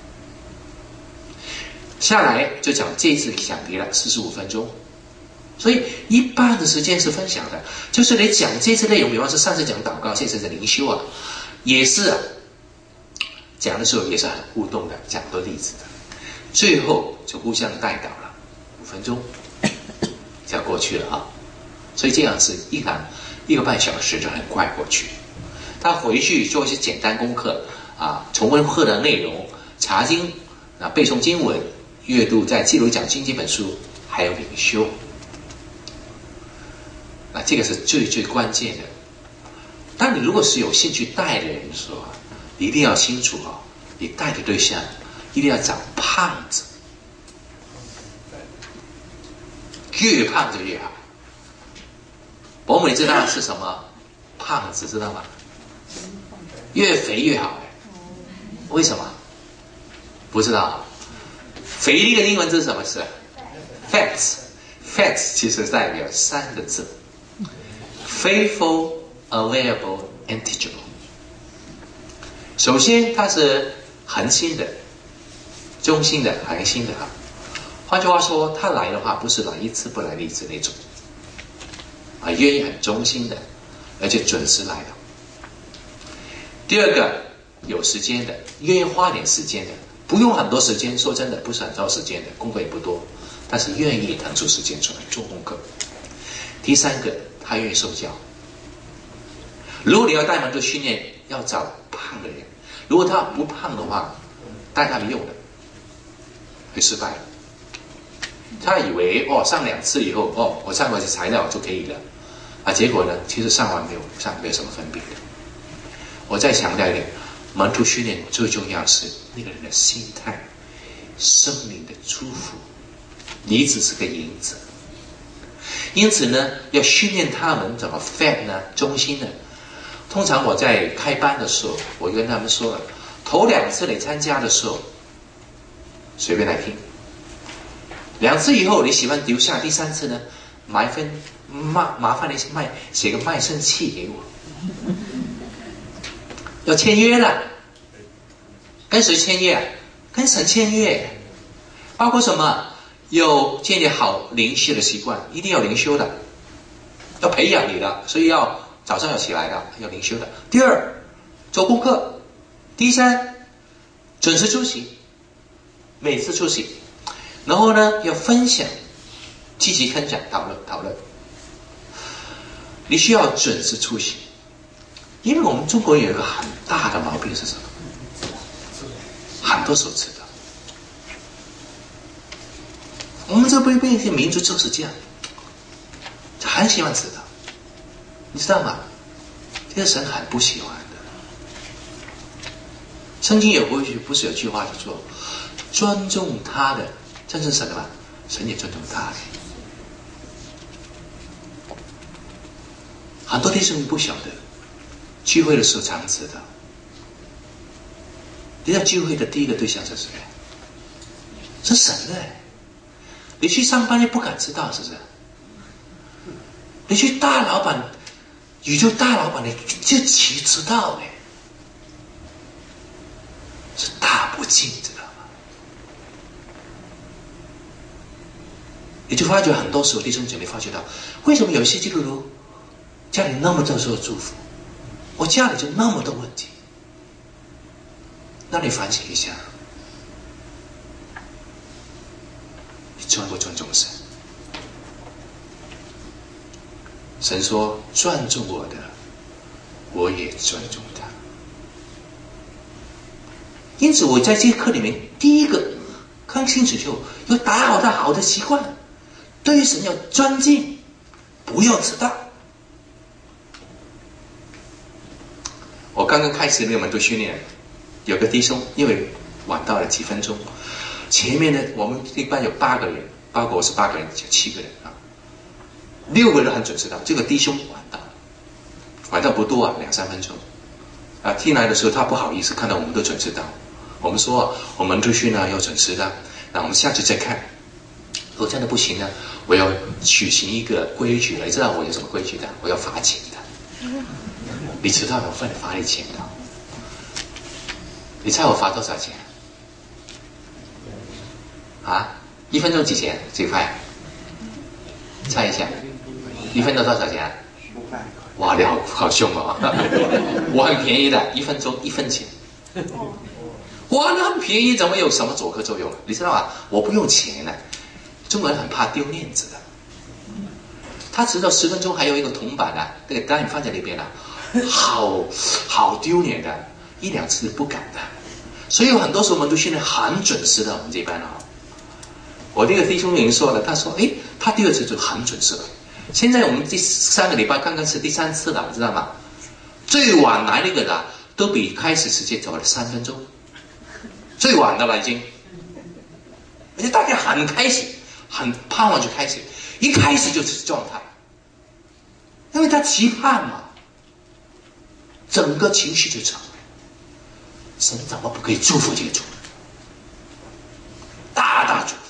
下来就讲这一次讲题了，四十五分钟，所以一半的时间是分享的，就是你讲这次内容，比方说上次讲祷告，这次是灵修啊，也是啊，讲的时候也是很互动的，讲多例子的，最后就互相带导了，五分钟就要过去了啊，所以这样是一堂一个半小时就很快过去。他回去做一些简单功课啊，重温课的内容，查经啊，背诵经文。阅读在《记录讲经》这本书，还有灵修，那这个是最最关键的。当你如果是有兴趣带的人的时候啊，你一定要清楚啊，你带的对象一定要找胖子，越胖就越好。伯母，你知道是什么？胖子知道吗？越肥越好。为什么？不知道。肥力的英文字是什么词 ？Fats， Fats 其实代表三个字 ：faithful, available, and teachable。首先，它是恒心的、忠心的、恒心的哈。换句话说，他来的话不是来一次不来一次那种，啊，愿意很忠心的，而且准时来的。第二个，有时间的，愿意花点时间的。不用很多时间，说真的不是很多时间的，功课也不多，但是愿意腾出时间出来做功课。第三个，他愿意受教。如果你要带门徒训练，要找胖的人，如果他不胖的话，带他没用的，会失败。他以为哦上两次以后哦我上完材料就可以了，啊结果呢其实上完没有上没有什么分别的。我再强调一点，门徒训练最重要是那个人的心态，生命的祝福，你只是个影子。因此呢，要训练他们怎么 fat 呢？忠心呢？通常我在开班的时候，我就跟他们说了，头两次你参加的时候，随便来听。两次以后你喜欢留下，第三次呢，买份麻麻烦你卖写个卖身契给我，要签约了。跟谁签约？跟神签约。包括什么？有建立好灵修的习惯，一定要灵修的，要培养你的，所以要早上要起来的，要灵修的。第二，做功课。第三，准时出席，每次出席。然后呢，要分享，积极分享，讨论讨论。你需要准时出席，因为我们中国有一个很大的毛病是什么？很多时候迟到。我们这边一些民族就是这样，很喜欢迟到，你知道吗？这个神很不喜欢的。圣经有过去不是有句话叫做尊重他的，真是神的吧？神也尊重他的。很多弟兄不晓得，聚会的时候常迟到。你知道聚会的第一个对象是谁？是神的。你去上班也不敢迟到，是不是？你去大老板，宇宙大老板，你就起迟到哎，是大不敬，知道吗？你就发觉很多时候弟兄姐妹发觉到，为什么有些基督徒家里那么多受祝福，我家里就那么多问题？那你反省一下，你尊不尊重神？神说尊重我的，我也尊重他。因此我在这课里面第一个看清楚，就要打好他好的习惯，对于神要尊敬，不要迟到。我刚刚开始那个门徒训练，有个弟兄因为晚到了几分钟，前面呢我们一般有八个人，包括我是八个人，就七个人啊，六个人很准时到，这个弟兄晚到，晚到不多啊，两三分钟啊。进来的时候他不好意思，看到我们都准时到，我们说我们出去呢要准时的，那我们下次再看。如果真的不行呢，我要举行一个规矩了，你知道我有什么规矩的？我要罚钱的。你迟到了，我会罚你钱的。你猜我罚多少钱？啊？一分钟几钱？几块？猜一下，一分钟多少钱？哇，你好好凶哦！我很便宜的，一分钟一分钱。哇，那很便宜，怎么有什么阻吓作用？你知道吗？我不用钱的。中国人很怕丢面子的，他迟到十分钟，还有一个铜板啊，那个单放在那边啊。好好丢脸的，一两次不敢的，所以有很多时候我们都训练很准时的。我们这班啊，我这个弟兄已经说了，他说：“诶，他第二次就很准时了。”现在我们第三个礼拜刚刚是第三次了，知道吗？最晚来那个的都比开始时间早了三分钟，最晚的了已经，而且大家很开心，很盼望就开始，一开始就是状态，因为他期盼嘛。整个情绪就成了，神怎么不可以祝福这个主？大大祝福，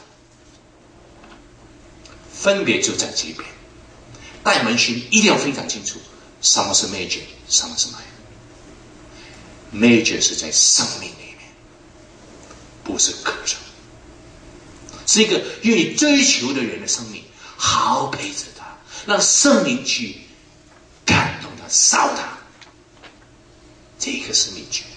分别就在这边。带门训一定要非常清楚，什么是 major， 什么是 minor。major 是在生命里面，不是课程，是一个愿意追求的人的生命，好好陪着他，让圣灵去感动他，烧他。这个是秘诀。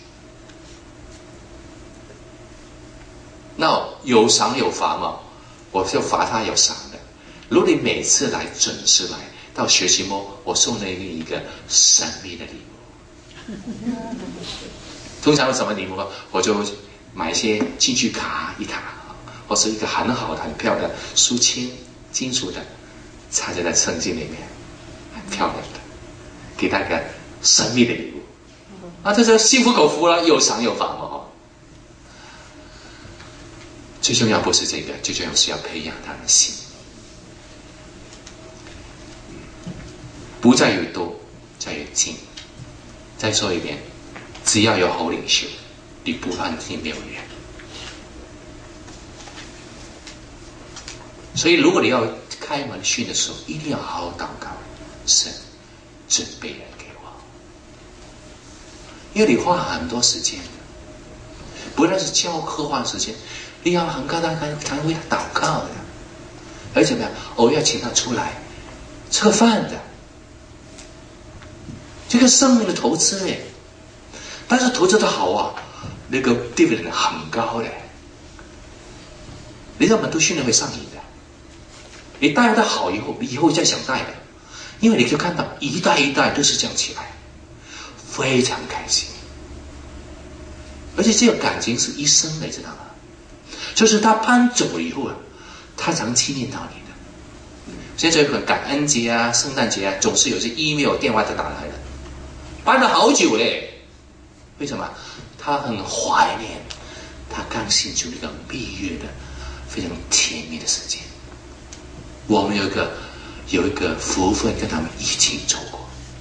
那有赏有罚嘛？我就罚他有赏的。如果你每次来准时来到学期末，我送了一个神秘的礼物。通常有什么礼物？我就买一些进去卡一卡，或是一个很好的、很漂亮的书签，金属的，插在那圣经里面，很漂亮的，给他一个神秘的礼物。啊，这就心服口服了，有赏有罚嘛哈。最重要不是这个，最重要是要培养他的心，不在于多，在于精。再说一遍，只要有好领袖，你不安定没有人。所以，如果你要开门训的时候，一定要好好祷告，神准备人给我，因为你花很多时间，不但是教课花时间，你要很高大常常为他祷告的，而且怎么样，偶尔要请他出来吃个饭的，这个生命的投资哎，但是投资的好啊，那个 dividend 很高的，你知道门徒训练会上瘾的。你带的好以后，你以后再想带的，因为你就看到一代一代都是这样起来，非常开心。而且这个感情是一生的，知道吗？就是他搬走了以后啊，他常纪念到你的。现在有个感恩节啊、圣诞节啊，总是有些 email 电话就打来了，搬了好久嘞。为什么？他很怀念他刚信主那个蜜月的非常甜蜜的时间。我们有一个有一个福分跟他们一起走过，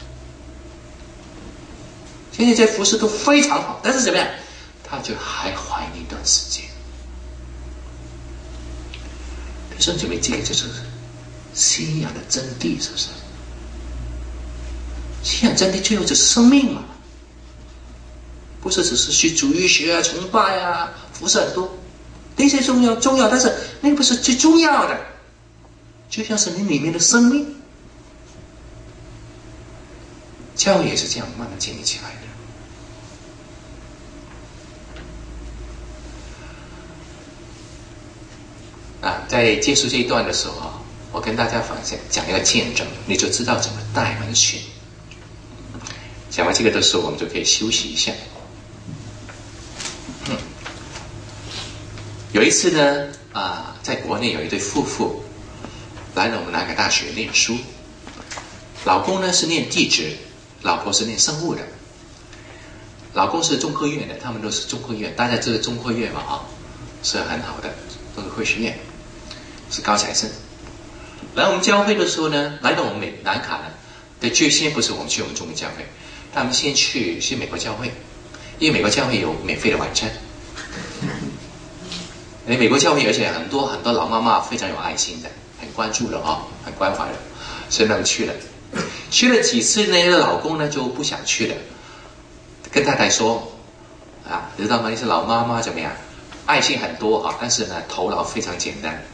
现在这服饰都非常好，但是怎么样，他就还怀念一段时间。弟兄姐妹，这个就是信仰的真谛，是不是？信仰真谛最后就是生命嘛，不是只是学主义学啊、崇拜啊、服饰很多，那些重要重要，但是那个不是最重要的。就像是你里面的生命，教会也是这样慢慢建立起来的。啊，在结束这一段的时候啊，我跟大家分享讲一个见证，你就知道怎么带门训。讲完这个的时候，我们就可以休息一下。嗯，有一次呢，啊，在国内有一对夫妇。来了我们南海大学念书，老公呢是念地质，老婆是念生物的。老公是中科院的，他们都是中科院，大家知道中科院嘛啊，是很好的，都是科学院，是高材生。来我们教会的时候呢，来到我们美南卡呢，对，最先不是我们去我们中国教会，他们先去去美国教会，因为美国教会有免费的晚餐。哎，美国教会而且很多很多老妈妈非常有爱心的。很关注了啊，很关怀了，所以他们去了。去了几次呢，老公呢就不想去了，跟太太说啊，知道吗？你是老妈妈怎么样？爱心很多啊，但是呢头脑非常简单。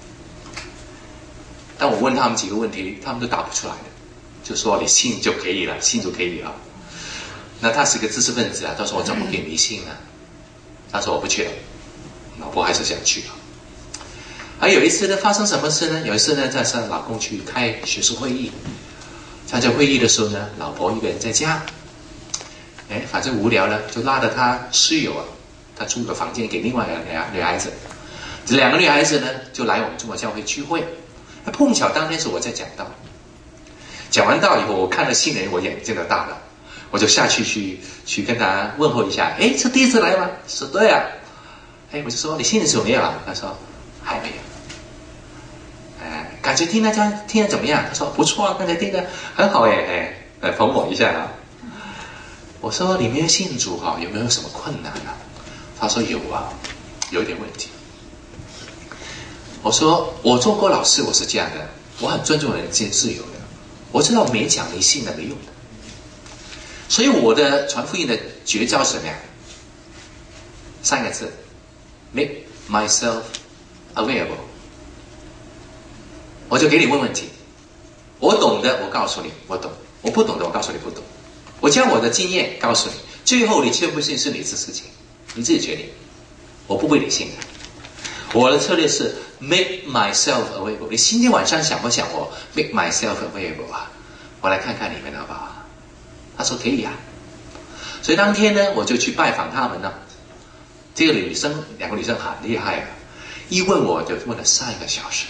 但我问他们几个问题，他们都答不出来的，就说你信就可以了，信就可以了。那他是个知识分子啊，他说我怎么可以迷信呢？他说我不去了，老婆还是想去啊。还有一次呢，发生什么事呢？有一次呢，在上老公去开学术会议，参加会议的时候呢，老婆一个人在家，哎，反正无聊了，就拉着他室友啊，他租个房间给另外两个女孩子，这两个女孩子呢，就来我们中国教会聚会。碰巧当天是我在讲道，讲完道以后，我看到新人，我眼睛都大了，我就下去去去跟他问候一下，哎，是第一次来吗？是对啊，哎，我就说你信的时候没有啊？他说还没有。哎，感觉听他讲听得怎么样？他说不错啊，刚才听得很好哎，哎，捧我一下啊。我说你没有信主哈，有没有什么困难啊？他说有啊，有一点问题。我说我做过老师，我是这样的，我很尊重人间自由的，我知道勉强你信了没用的，所以我的传福音的绝招是什么呀？三个字 ：make myself available。我就给你问问题，我懂的我告诉你我懂，我不懂的我告诉你不懂，我将我的经验告诉你，最后你信不信是你的事情，你自己决定，我不为你信的。我的策略是 make myself available。你今天晚上想不想我 make myself available 啊？我来看看你们好不好？他说可以啊。所以当天呢，我就去拜访他们了。这个女生，两个女生很厉害啊，一问我就问了三个小时。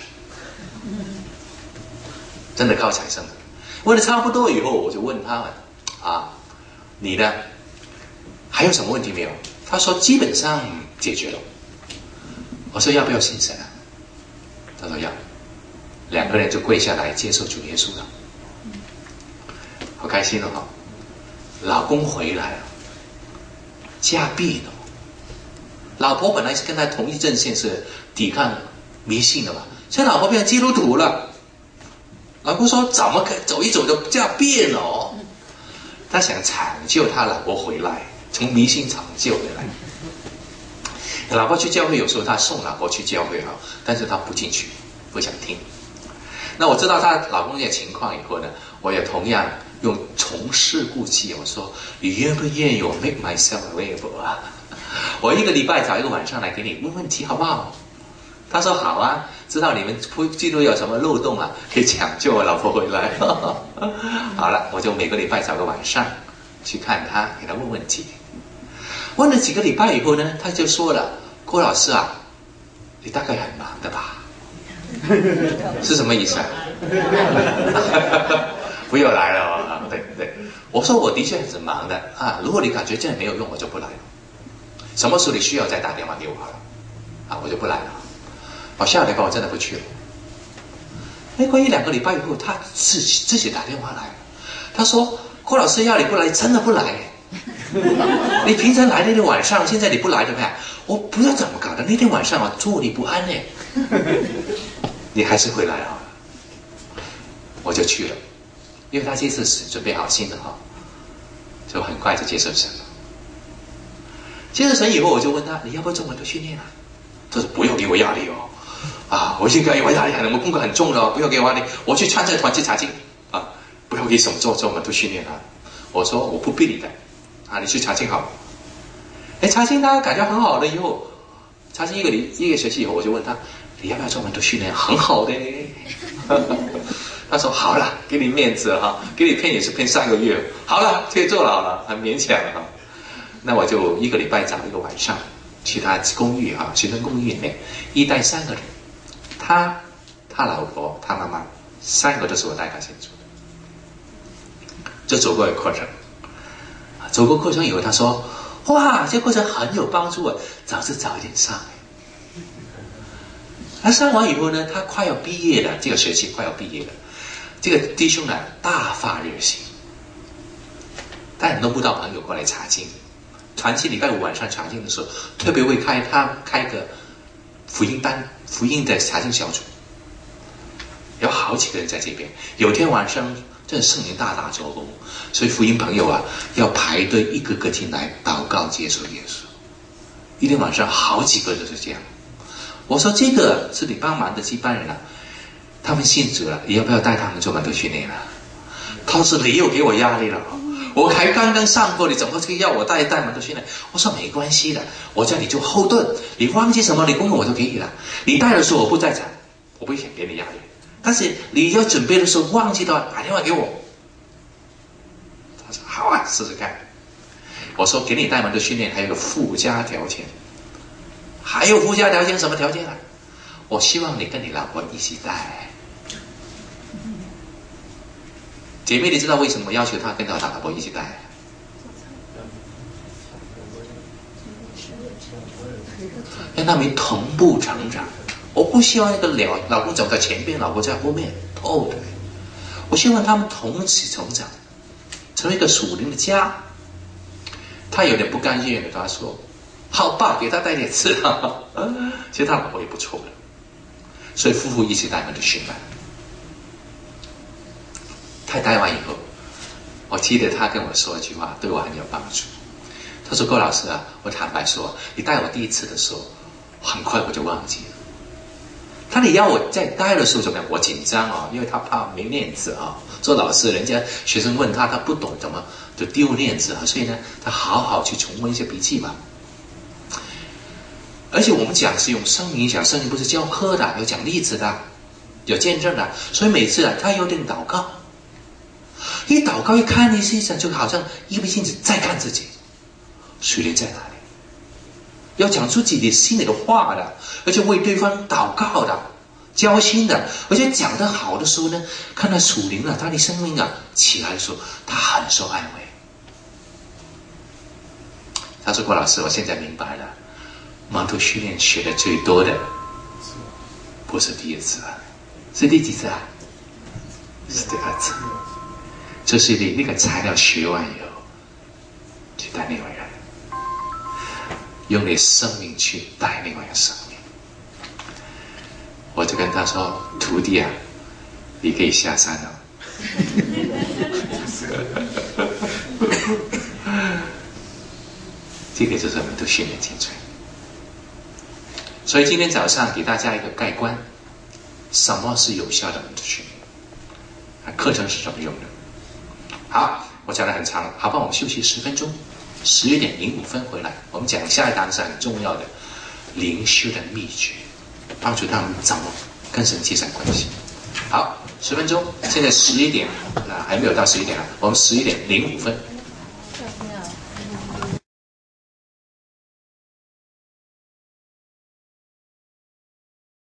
真的高材生的，问了差不多以后，我就问他们啊，你呢还有什么问题没有？他说基本上解决了。我说要不要信神啊？他说要。两个人就跪下来接受主耶稣了，好开心了哈！老公回来了，家变了。老婆本来是跟他同一阵线，是抵抗迷信的嘛，现在老婆变成基督徒了。 老公说怎么可走一走就这样变了哦？他想抢救他老婆回来，从迷信抢救回来。老婆去教会，有时候他送老婆去教会哈，但是他不进去，不想听。那我知道她老公的情况以后呢，我也同样用从事故记，我说你愿不愿意我 make myself available 啊？我一个礼拜找一个晚上来给你问问题好不好？他说好啊，知道你们基督有什么漏洞啊，可以抢救我老婆回来。好了，我就每个礼拜找个晚上去看他，给他问问题。问了几个礼拜以后呢，他就说了：“郭老师啊，你大概很忙的吧？”是什么意思啊？不要来了啊！对对，我说我的确很忙的啊。如果你感觉这样没有用，我就不来了。什么时候你需要再打电话给我好了，啊，我就不来了。我下个礼拜我真的不去了。没过一两个礼拜以后，他自己自己打电话来了，他说：“郭老师要你不来，真的不来。你平常来那天晚上，现在你不来对不对？我不知道怎么搞的，那天晚上我坐立不安呢。你还是回来好了。”我就去了，因为他这次是准备好心的哈，就很快就接受神了。接受神以后，我就问他：“你要不要做门徒训练啊？”他说：“不要给我压力哦，啊，我已经给我压力了，我功课很重了，不要给我压力，我去参加团契查经啊，不要给什么做做门徒训练啊。”我说：“我不逼你的，啊，你去查经好。”哎，查经他感觉很好了以后，查经一个礼一个学期以后，我就问他：“你要不要做门徒训练？很好的。”他说：“好了，给你面子哈，给你骗也是骗三个月，好了，可以做了，好了，很勉强哈。”那我就一个礼拜找一个晚上去他公寓哈，学生公寓里面，一带三个人，他、他老婆、他妈妈，三个都是我带他信主的，就走过一个课程。走过课程以后，他说：“哇，这课程很有帮助啊，早知早一点上。”他上完以后呢，他快要毕业了，这个学期快要毕业了。这个弟兄呢，大发热心，带很多慕道朋友过来查经。团契礼拜五晚上查经的时候，特别会开他开个福音班、福音的查经小组，有好几个人在这边。有天晚上，这圣灵大大做工，所以福音朋友啊，要排队一个个进来祷告接受耶稣。一天晚上好几个都是这样。我说这个是你帮忙的这班人啊，他们信主了，你要不要带他们做门徒训练啊？他说你又给我压力了，我还刚刚上过，你怎么要我带带门徒训练？我说没关系的，我叫你做后盾，你忘记什么，你功课我都给你了。你带的时候我不在场，我不想给你压力，但是你要准备的时候忘记的话，打电话给我。他说好啊，试试看。我说给你带门徒训练还有个附加条件。还有附加条件，什么条件啊？我希望你跟你老婆一起带。姐妹，你知道为什么要求他跟他老婆一起带？让他们同步成长。我不希望一个老老公走在前边，老婆在后面，哦对，我希望他们同时成长，成为一个属灵的家。他有点不甘愿的，他说。好吧，给他带点吃啊。其实他老婆也不错的，所以夫妇一起带门徒训练。他带完以后，我记得他跟我说一句话，对我很有帮助。他说：“郭老师啊，我坦白说，你带我第一次的时候，很快我就忘记了。他你要我在带的时候怎么样？我紧张啊，因为他怕没面子啊。做老师，人家学生问他，他不懂怎么就丢面子啊，所以呢，他好好去重温一些笔记吧。”而且我们讲是用生命讲，生命不是教课的，有讲例子的，有见证的，所以每次啊，他有点祷告，一祷告一看，一实际上就好像一面镜子再看自己，属灵在哪里？要讲出自己心里的话的，而且为对方祷告的，交心的，而且讲得好的时候呢，看到属灵啊，他的生命啊起来的时候，他很受安慰。他说：“郭老师，我现在明白了。”门徒训练学的最多的不是第一次啊，是第几次啊？是第二次。就是你那个材料学完以后，去带另外一个人，用你生命去带另外一个生命。我就跟他说：“徒弟啊， 你可以下山了。这个就是门徒训练精髓。所以今天早上给大家一个概观，什么是有效的门徒训练？课程是怎么用的？好，我讲得很长，好吧，我们休息十分钟，十一点零五分回来，我们讲下一堂是很重要的灵修的秘诀，帮助他们掌握跟神结上关系。好，十分钟，现在十一点啊，还没有到十一点啊，我们十一点零五分。